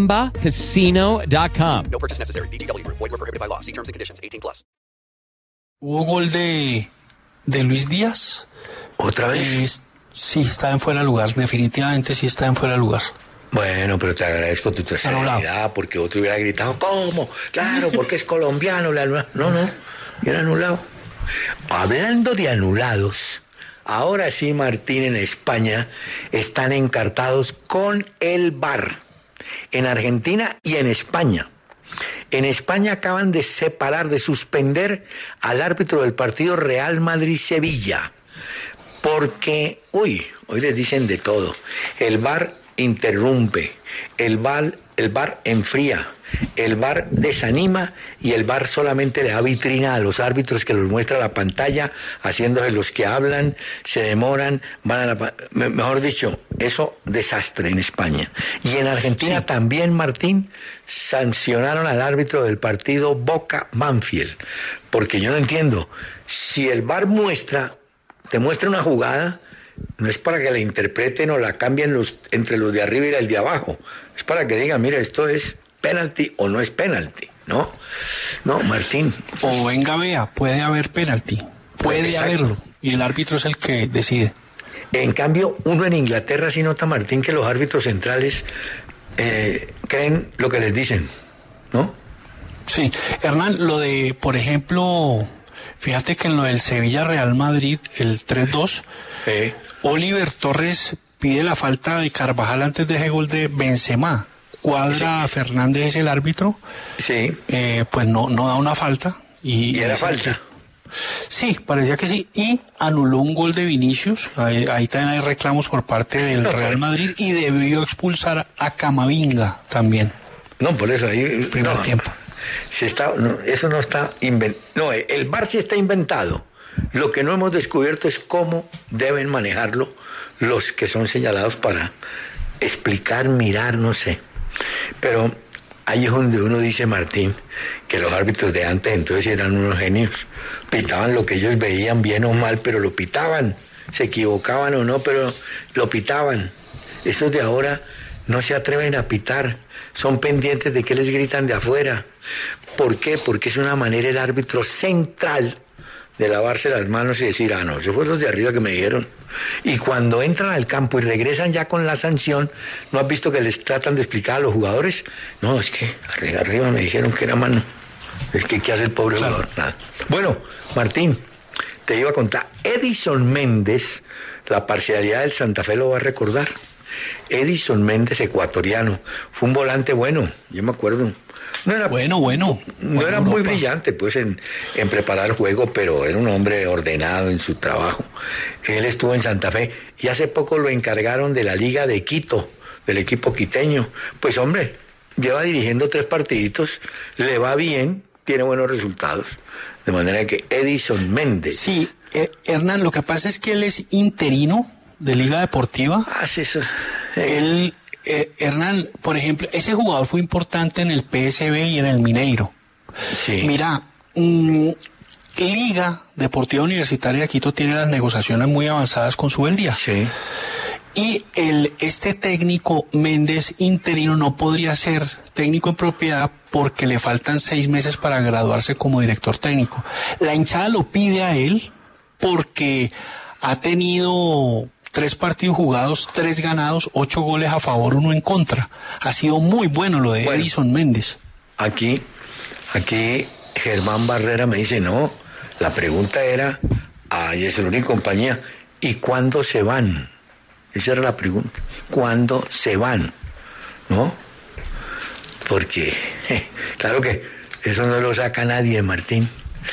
ChumbaCasino.com. No purchase necessary. VGW Group. Void where prohibited by law. See terms and conditions. 18+. ¿Hubo gol de Luis Díaz? ¿Otra vez? Sí, está en fuera de lugar. Definitivamente sí está en fuera de lugar. Bueno, pero te agradezco tu serenidad, porque otro hubiera gritado, ¿cómo? Claro, porque es colombiano. No, era anulado. Hablando de anulados, ahora sí, Martín, en España están encartados con el VAR. En Argentina y en España. En España acaban de suspender al árbitro del partido Real Madrid-Sevilla. Porque, hoy les dicen de todo. El VAR interrumpe, el VAR enfría, el VAR desanima y el VAR solamente le da vitrina a los árbitros, que los muestra la pantalla, haciéndose los que hablan, se demoran, mejor dicho, eso desastre en España. Y en Argentina también, Martín, sancionaron al árbitro del partido Boca-Banfield, porque yo no entiendo, si el VAR te muestra una jugada, no es para que la interpreten o la cambien entre los de arriba y el de abajo. Es para que digan, mira, esto es penalti o no es penalti, ¿no? No, Martín. O venga, vea, puede haber penalti. Puede haberlo. y el árbitro es el que decide. En cambio, uno en Inglaterra sí nota, Martín, que los árbitros centrales creen lo que les dicen, ¿no? Sí, Hernán, lo de, por ejemplo, fíjate que en lo del Sevilla-Real Madrid, el 3-2, Oliver Torres pide la falta de Carvajal antes de ese gol de Benzema. Cuadra Fernández, el árbitro, pues no da una falta. ¿Y era falta? Sí, parecía que sí, y anuló un gol de Vinicius, ahí también hay reclamos por parte del Real Madrid, y debió expulsar a Camavinga también. No, por eso ahí... Primer tiempo. Eso no está inventado. No, el VAR sí está inventado. Lo que no hemos descubierto es cómo deben manejarlo los que son señalados para explicar, mirar, no sé. Pero ahí es donde uno dice, Martín, que los árbitros de antes entonces eran unos genios. Pitaban lo que ellos veían bien o mal, pero lo pitaban. Se equivocaban o no, pero lo pitaban. Esos de ahora no se atreven a pitar. Son pendientes de qué les gritan de afuera. ¿Por qué? Porque es una manera el árbitro central de lavarse las manos y decir, no, esos fueron los de arriba que me dijeron. Y cuando entran al campo y regresan ya con la sanción, ¿no has visto que les tratan de explicar a los jugadores? No, es que arriba me dijeron que era mano. Es que ¿qué hace el pobre jugador? Nada. Bueno, Martín, te iba a contar, Edison Méndez, la parcialidad del Santa Fe lo va a recordar. Edison Méndez, ecuatoriano, fue un volante bueno, yo me acuerdo. No era, no era muy brillante pues en preparar el juego, pero era un hombre ordenado en su trabajo. Él estuvo en Santa Fe y hace poco lo encargaron de la Liga de Quito, del equipo quiteño. Pues hombre, lleva dirigiendo 3 partiditos, le va bien, tiene buenos resultados. De manera que Edison Méndez. Sí, Hernán, lo que pasa es que él es interino de Liga Deportiva. Sí, eso. Él... Hernán, por ejemplo, ese jugador fue importante en el PSV y en el Mineiro. Sí. Mira, Liga Deportiva Universitaria de Quito tiene las negociaciones muy avanzadas con Subeldía. Sí. Y este técnico Méndez interino no podría ser técnico en propiedad porque le faltan 6 meses para graduarse como director técnico. La hinchada lo pide a él porque ha tenido 3 partidos jugados, 3 ganados, 8 goles a favor, 1 en contra. Ha sido muy bueno lo de Edison Méndez. Aquí Germán Barrera me dice, no, la pregunta era, es la única compañía, ¿y cuándo se van? Esa era la pregunta, ¿cuándo se van? ¿No? Porque, claro que eso no lo saca nadie, Martín.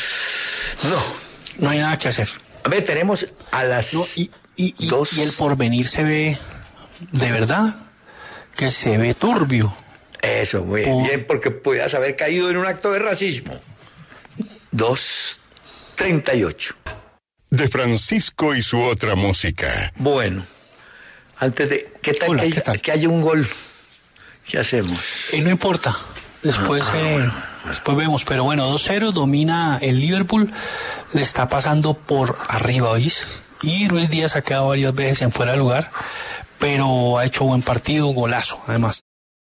No hay nada que hacer. A ver, tenemos a las... Y el porvenir se ve, de verdad, que se ve turbio. Eso, muy bien, porque podías haber caído en un acto de racismo. 2:38. De Francisco y su otra música. Bueno, antes de... ¿Qué tal que haya un gol? ¿Qué hacemos? No importa, después vemos, pero bueno, 2-0, domina el Liverpool, le está pasando por arriba, ¿oís? Y Luis Díaz ha quedado varias veces en fuera de lugar, pero ha hecho buen partido, golazo, además.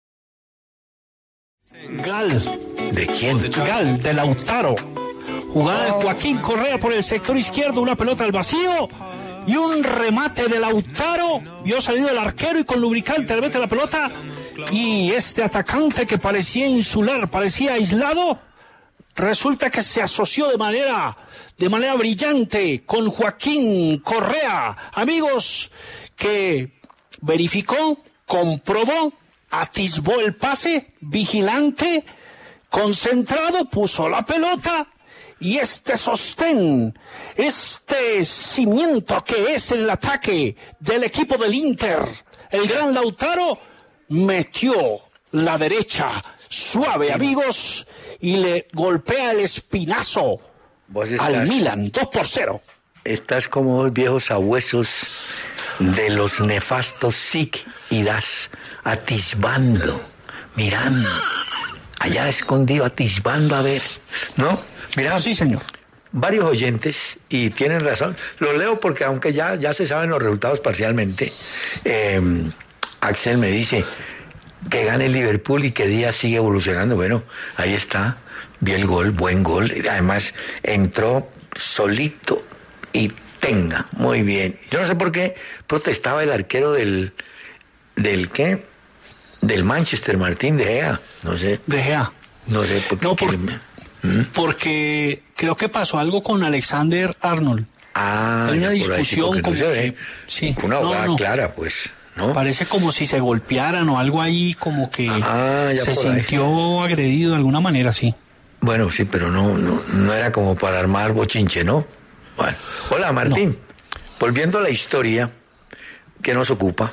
Gal. ¿De quién? Gal, de Lautaro. Jugada de Joaquín Correa por el sector izquierdo, una pelota al vacío y un remate de Lautaro. Vio salido el arquero y con lubricante le mete la pelota. Y este atacante que parecía insular, parecía aislado, resulta que se asoció de manera brillante con Joaquín Correa. Amigos, que verificó, comprobó, atisbó el pase, vigilante, concentrado, puso la pelota y este sostén, este cimiento que es el ataque del equipo del Inter, el gran Lautaro, metió la derecha suave, amigos, y le golpea el espinazo al Milan, 2-0. Estás como los viejos sabuesos de los nefastos Sic y Das, atisbando, mirando, allá escondido, atisbando a ver, ¿no? Mira, sí, señor. Varios oyentes, y tienen razón, lo leo porque aunque ya se saben los resultados parcialmente, Axel me dice que gane el Liverpool y que Díaz sigue evolucionando. Bueno, ahí está, vi el gol, buen gol, además entró solito y tenga. Muy bien. Yo no sé por qué protestaba el arquero del ¿qué? Del Manchester, Martín, De Gea. No sé. De Gea. No sé por qué. Porque creo que pasó algo con Alexander Arnold. Hay una discusión como se ve. Sí. Una jugada clara, pues, ¿no? Parece como si se golpearan o algo ahí, como que se sintió agredido de alguna manera, sí. Bueno, sí, pero no era como para armar bochinche, ¿no? Bueno. Hola, Martín. Volviendo a la historia que nos ocupa,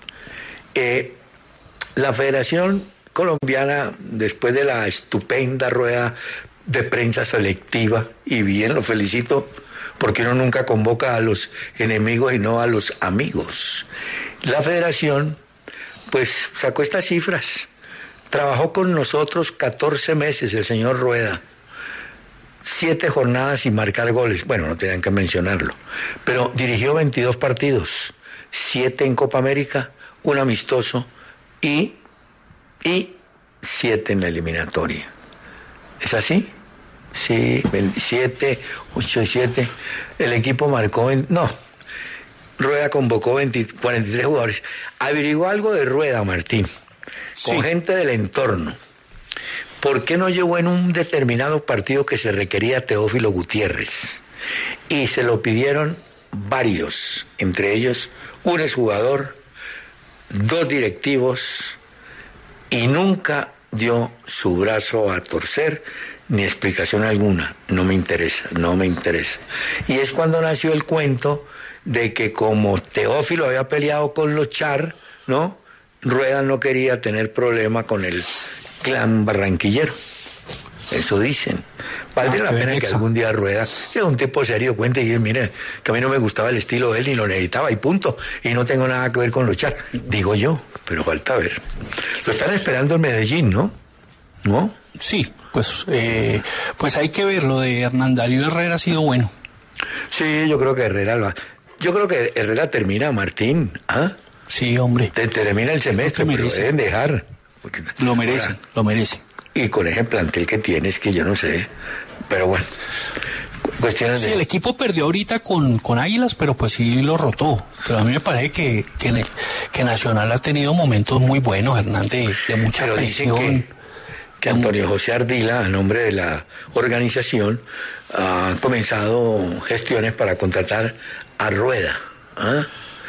la Federación Colombiana, después de la estupenda rueda de prensa selectiva, y bien, lo felicito, porque uno nunca convoca a los enemigos y no a los amigos. La Federación, pues, sacó estas cifras. Trabajó con nosotros 14 meses el señor Rueda. 7 jornadas sin marcar goles. Bueno, no tenían que mencionarlo. Pero dirigió 22 partidos. 7 en Copa América, 1 amistoso y 7 en la eliminatoria. ¿Es así? Sí, 27, 8 y 7. El equipo marcó... Rueda convocó 43 jugadores. Averiguó algo de Rueda, Martín, con gente del entorno. ¿Por qué no llevó en un determinado partido que se requería Teófilo Gutiérrez? Y se lo pidieron varios, entre ellos un exjugador, 2 directivos, y nunca dio su brazo a torcer ni explicación alguna. No me interesa. Y es cuando nació el cuento de que como Teófilo había peleado con los Char, ¿no? Rueda no quería tener problema con el clan barranquillero. Eso dicen. Valdría la pena que algún día Rueda, que es un tipo serio, cuente y diga, mire, que a mí no me gustaba el estilo de él ni lo necesitaba y punto. Y no tengo nada que ver con los Char. Digo yo, pero falta ver. Lo están esperando en Medellín, ¿no? ¿No? Sí, pues hay que ver. Lo de Hernán Darío Herrera ha sido bueno. Sí, yo creo que Herrera termina, Martín. ¿Ah? Sí, hombre. Termina el semestre, pero deben dejar. Lo merece. Y con ese plantel que tienes, que yo no sé. Pero bueno. Cuestiones el equipo perdió ahorita con Águilas, pero pues sí lo rotó. Pero a mí me parece que Nacional ha tenido momentos muy buenos, Hernán, de mucha presión. Que Antonio José Ardila, a nombre de la organización, ha comenzado gestiones para contratar a Rueda. ¿Ah?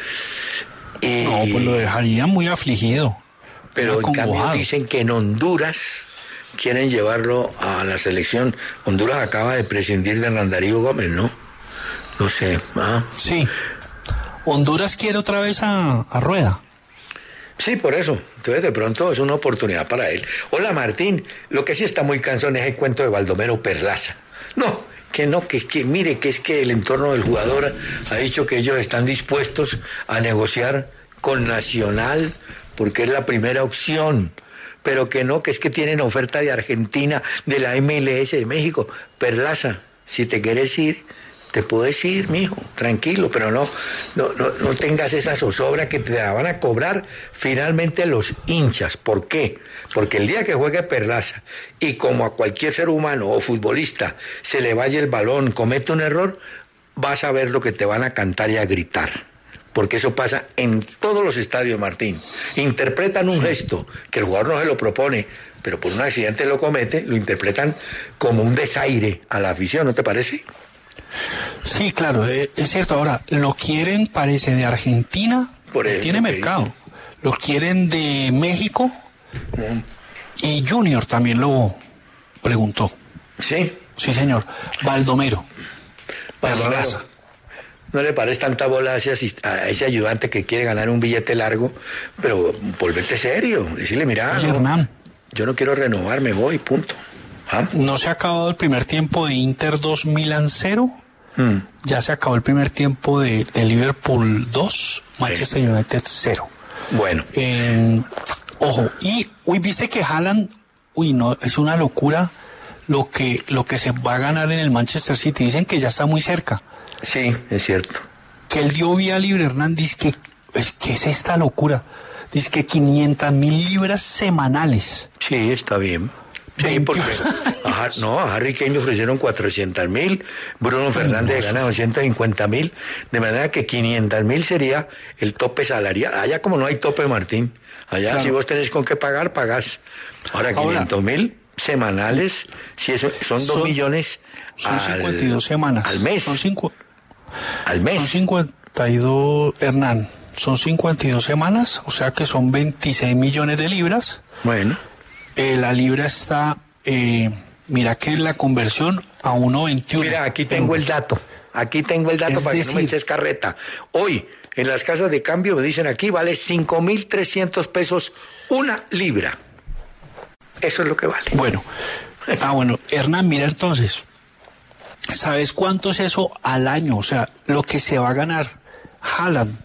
No, pues lo dejaría muy afligido. Pero en cambio dicen que en Honduras quieren llevarlo a la selección. Honduras acaba de prescindir de Hernán Darío Gómez, ¿no? No sé. Sí. Honduras quiere otra vez a Rueda. Sí, por eso. Entonces, de pronto es una oportunidad para él. Hola, Martín. Lo que sí está muy cansón es el cuento de Baldomero Perlaza. Que es que el entorno del jugador ha dicho que ellos están dispuestos a negociar con Nacional porque es la primera opción, pero que es que tienen oferta de Argentina, de la MLS de México. Perlaza, si te quieres ir, te puedes ir, mijo, tranquilo, pero no tengas esa zozobra que te la van a cobrar finalmente los hinchas. ¿Por qué? Porque el día que juegue Perlaza y como a cualquier ser humano o futbolista se le vaya el balón, comete un error, vas a ver lo que te van a cantar y a gritar. Porque eso pasa en todos los estadios, Martín. Interpretan un gesto que el jugador no se lo propone, pero por un accidente lo comete, lo interpretan como un desaire a la afición, ¿no te parece? Sí, claro, es cierto. Ahora, lo quieren, parece, de Argentina, tiene mercado. Lo quieren de México, y Junior también lo preguntó. ¿Sí? Sí, señor. Baldomero. No le parece tanta bola a ese ayudante que quiere ganar un billete largo, pero volvete serio. Decirle, mira, Hernán, yo no quiero renovar, me voy, punto. No se ha acabado el primer tiempo de Inter 2, Milan 0. Ya se acabó el primer tiempo de Liverpool 2, Manchester United 0. Bueno. Ojo, y viste que Haaland, no, es una locura lo que se va a ganar en el Manchester City. Dicen que ya está muy cerca. Sí, es cierto. Que él dio vía libre, Hernán, dice que es esta locura. Dice que 500.000 libras semanales. Sí, está bien. Sí, porque a Harry Kane le ofrecieron 400.000, Bruno Fernández gana 250.000, de manera que 500.000 sería el tope salarial. Allá como no hay tope, Martín, allá claro. Si vos tenés con qué pagar, pagás. Ahora 500.000 semanales, si eso son 2 millones son 52 semanas. Al mes. Al mes. Son 52, Hernán, son 52 semanas, o sea que son 26 millones de libras. Bueno. La libra está, mira que la conversión a 1.21. Mira, aquí tengo el dato para que no me eches carreta. Hoy, en las casas de cambio, me dicen aquí, vale 5.300 pesos una libra. Eso es lo que vale. Bueno, Hernán, mira entonces, ¿sabes cuánto es eso al año? O sea, lo que se va a ganar Haaland,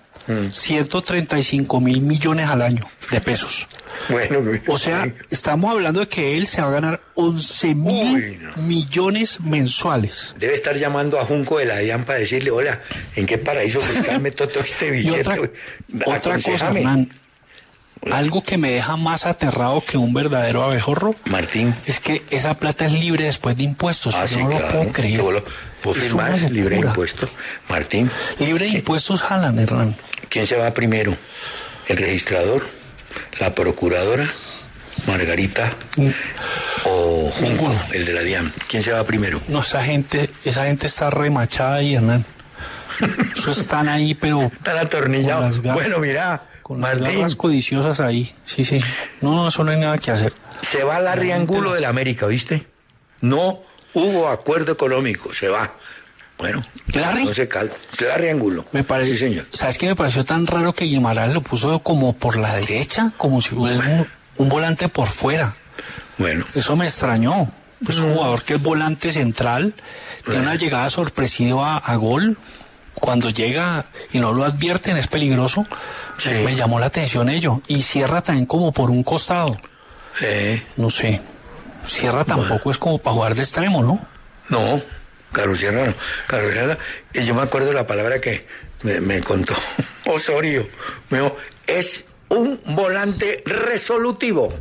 135.000 millones al año de pesos. Bueno, o sea, estamos hablando de que él se va a ganar 11.000 millones mensuales. Debe estar llamando a Junco de la DIAN para decirle, hola, ¿en qué paraíso buscarme todo este billete? Otra cosa, Hernán, algo que me deja más aterrado que un verdadero abejorro, Martín, es que esa plata es libre después de impuestos. Yo no lo puedo creer. ¿Vos firmás libre de impuestos, Martín? Libre de impuestos, Haaland, Hernán. ¿Quién se va primero? ¿El registrador? ¿La procuradora? ¿Margarita? ¿O Junco, el de la DIAN? ¿Quién se va primero? No, esa gente está remachada ahí, Hernán. Eso están ahí, pero... Están atornillados. Bueno, mira, con las garras codiciosas ahí. Sí. No, eso no hay nada que hacer. Se va Larry Angulo de la América, ¿viste? No hubo acuerdo económico, se va. Bueno, ¿Larry? No se calma. Larry Angulo. Me parece, sí, señor. ¿Sabes qué me pareció tan raro que Guimarães lo puso como por la derecha? Como si fuera un volante por fuera. Bueno. Eso me extrañó. Pues un jugador que es volante central, tiene una llegada sorpresiva a gol. Cuando llega y no lo advierten, es peligroso. Sí. Me llamó la atención ello. Y Sierra también como por un costado. No sé. Sierra tampoco es como para jugar de extremo, ¿no? No. Carlos Sierra no. Carlos Sierra, y yo me acuerdo de la palabra que me contó Osorio. Me dijo, es un volante resolutivo.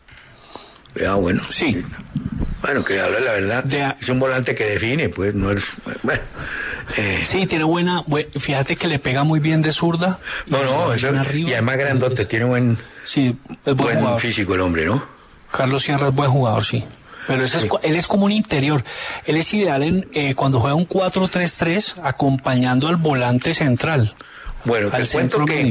Bueno. Sí. Bueno, que habla la verdad. Es un volante que define, pues, no es... Bueno. Sí, tiene buena... Fíjate que le pega muy bien de zurda. No, eso... Y además grandote, tiene buen... Sí, es buen físico el hombre, ¿no? Carlos Sierra es buen jugador, sí. Pero él es como un interior. Él es ideal cuando juega un 4-3-3 acompañando al volante central. Bueno, te cuento que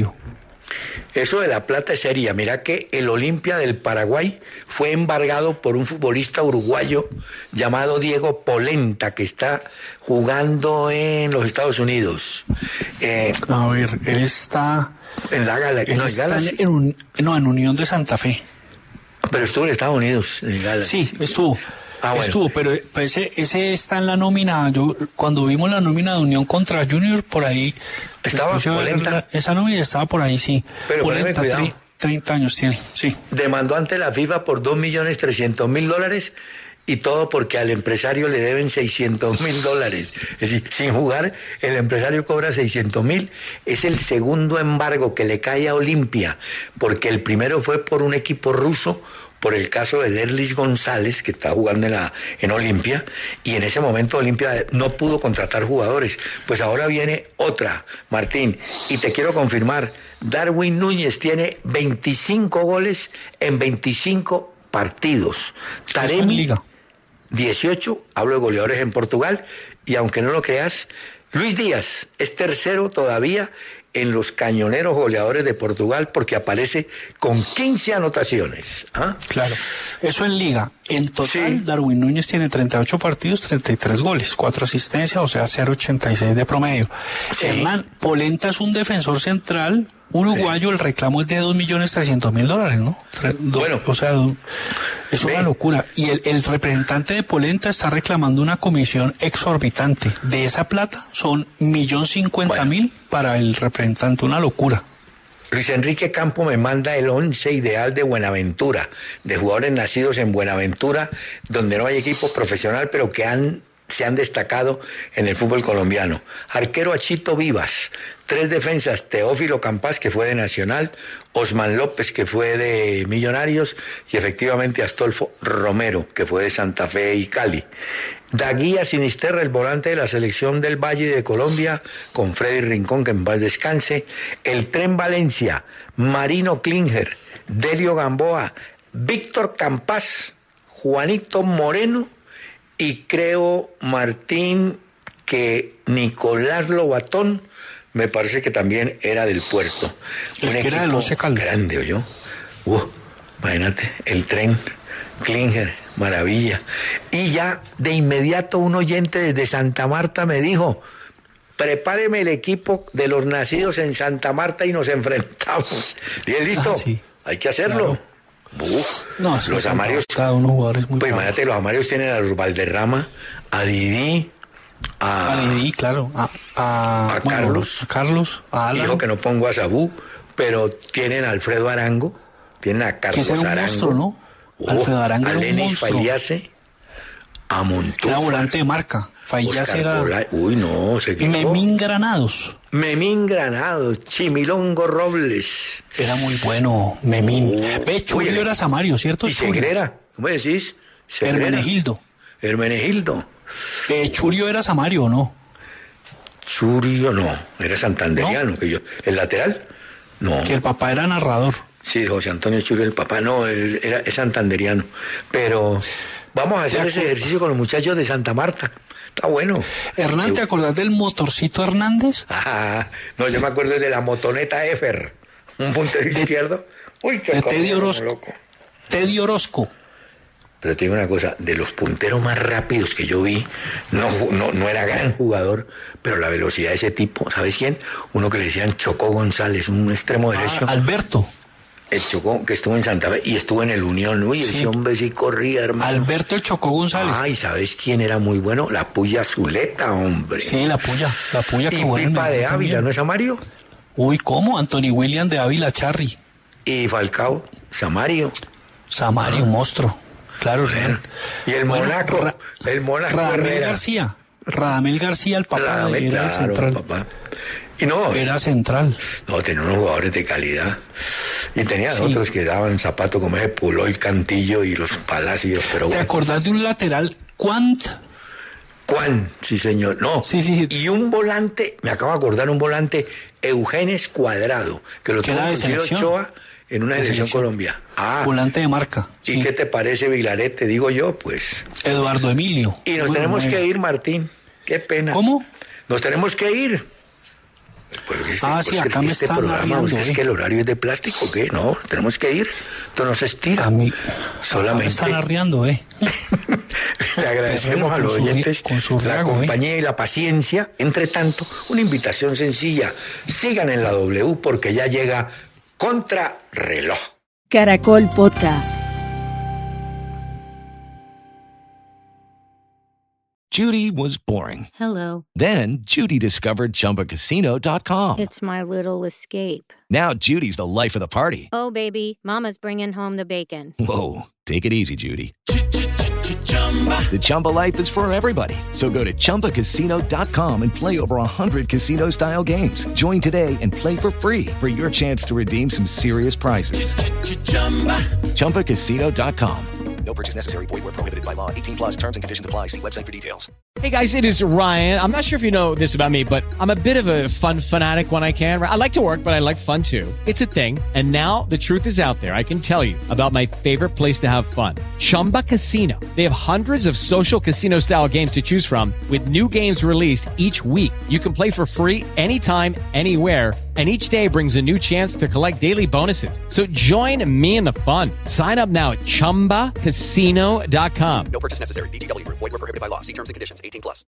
eso de la plata es seria. Mira que el Olimpia del Paraguay fue embargado por un futbolista uruguayo llamado Diego Polenta, que está jugando en los Estados Unidos. A ver, él está... En la Galaxy. No, en Unión de Santa Fe. Pero estuvo en Estados Unidos, en Galaxy. Sí, estuvo. Estuvo, pero ese está en la nómina. Cuando vimos la nómina de Unión contra Junior, por ahí... ¿Estaba Polenta? Esa nómina estaba por ahí, sí. Pero Polenta, 30 años tiene, sí. Demandó ante la FIFA por $2.300.000 y todo porque al empresario le deben $600.000. Es decir, sin jugar, el empresario cobra $600.000. Es el segundo embargo que le cae a Olimpia, porque el primero fue por un equipo ruso, por el caso de Derlis González, que está jugando en Olimpia, y en ese momento Olimpia no pudo contratar jugadores. Pues ahora viene otra, Martín, y te quiero confirmar, Darwin Núñez tiene 25 goles en 25 partidos. Taremi, 18, hablo de goleadores en Portugal, y aunque no lo creas, Luis Díaz es tercero todavía en los cañoneros goleadores de Portugal porque aparece con 15 anotaciones. ¿Ah? Claro, eso en Liga. En total, sí. Darwin Núñez tiene 38 partidos, 33 goles, 4 asistencias, o sea, 0.86 de promedio. Sí. Hernán, Polenta es un defensor central uruguayo, el reclamo es de $2.300.000, ¿no? Bueno. O sea, es una locura. Y el representante de Polenta está reclamando una comisión exorbitante. De esa plata son $1.050.000 para el representante, una locura. Luis Enrique Campo me manda el 11 ideal de Buenaventura, de jugadores nacidos en Buenaventura, donde no hay equipo profesional, pero que han se han destacado en el fútbol colombiano. Arquero Achito Vivas, 3 defensas, Teófilo Campas, que fue de Nacional, Osman López, que fue de Millonarios, y efectivamente Astolfo Romero, que fue de Santa Fe y Cali. Daguía Sinisterra, el volante de la selección del Valle de Colombia, con Freddy Rincón, que en paz descanse. El Tren Valencia, Marino Klinger, Delio Gamboa, Víctor Campas, Juanito Moreno, y creo, Martín, que Nicolás Lobatón, me parece que también era del Puerto. Un equipo era del Once Caldas. Grande, ¿oyó? Imagínate, el Tren, Klinger, maravilla. Y ya de inmediato un oyente desde Santa Marta me dijo: prepáreme el equipo de los nacidos en Santa Marta y nos enfrentamos. Y listo, sí. Hay que hacerlo. Claro. No, los Amarios, cada uno jugadores muy pues imagínate, los Amarios tienen a los Valderrama, a Didi, a Didi, claro, a Carlos, a Alan. Dijo que no pongo a Sabú, pero tienen a Alfredo Arango, tienen a Carlos Arango, monstruo, ¿no? Alfredo Arango, a Lenis Fayase, a Montoya. Era volante de marca. Fayase era... no, se equivocó. Memín Granados, Chimilongo Robles. Era muy bueno, Memín. Churio era Samario, ¿cierto? Y Segrera, ¿cómo decís? Hermenegildo. Churio era Samario, ¿o no? Churio no, era santanderiano. ¿No? Que yo, ¿el lateral? No. Que el papá era narrador. Sí, José Antonio Churio, el papá, no, es santanderiano. Pero vamos a hacer ese ejercicio con los muchachos de Santa Marta. Está bueno. Hernán, ¿te acordás del motorcito Hernández? No, yo me acuerdo de la motoneta Efer, un puntero izquierdo. Uy, qué Teddy Orozco. Pero te digo una cosa, de los punteros más rápidos que yo vi, no era gran jugador, pero la velocidad de ese tipo, ¿sabes quién? Uno que le decían Chocó González, un extremo derecho. Alberto. El Chocó, que estuvo en Santa Fe y estuvo en el Unión. Uy, ese hombre sí corría, hermano. Alberto el Chocó González. ¿Y sabes quién era muy bueno? La Puya Zuleta, hombre. Sí, la Puya y Pipa de Ávila, ¿no es Samario? Uy, ¿cómo? Anthony William de Ávila Charri. Y Falcao, Samario, un monstruo. Claro, real. Y el Mónaco, Radamel García, el papá de claro, central. Papá. Y no, era central. No, tenía unos jugadores de calidad. Y tenían otros que daban zapato como ese Puloy, Cantillo y los Palacios, pero ¿Te acordás de un lateral? Quant, sí señor. No, sí. Y un volante, me acabo de acordar, un volante, Eugenes Cuadrado, que lo tuvo Ochoa en una selección Colombia. Volante de marca. ¿Y qué te parece Vilarete? Digo yo, pues. Eduardo Emilio. Y nos tenemos que ir, Martín. Qué pena. ¿Cómo? Nos tenemos que ir. Pues acá me están arriando. ¿Es que el horario es de plástico o qué? No, tenemos que ir. Esto no se estira. A mí solamente. Me están arriando, Le agradecemos a los oyentes la compañía y la paciencia. Entre tanto, una invitación sencilla. Sigan en la W porque ya llega Contrarreloj. Caracol Podcast. Judy was boring. Hello. Then Judy discovered ChumbaCasino.com. It's my little escape. Now Judy's the life of the party. Oh, baby, mama's bringing home the bacon. Whoa, take it easy, Judy. The Chumba life is for everybody. So go to ChumbaCasino.com and play over 100 casino-style games. Join today and play for free for your chance to redeem some serious prizes. ChumbaCasino.com. No purchase necessary. Void where prohibited by law. 18 plus terms and conditions apply. See website for details. Hey guys, it is Ryan. I'm not sure if you know this about me, but I'm a bit of a fun fanatic when I can. I like to work, but I like fun too. It's a thing. And now the truth is out there. I can tell you about my favorite place to have fun. Chumba Casino. They have hundreds of social casino style games to choose from with new games released each week. You can play for free anytime, anywhere. And each day brings a new chance to collect daily bonuses. So join me in the fun. Sign up now at ChumbaCasino.com. No purchase necessary. VGW. Void where prohibited by law. See terms and conditions. 18 plus.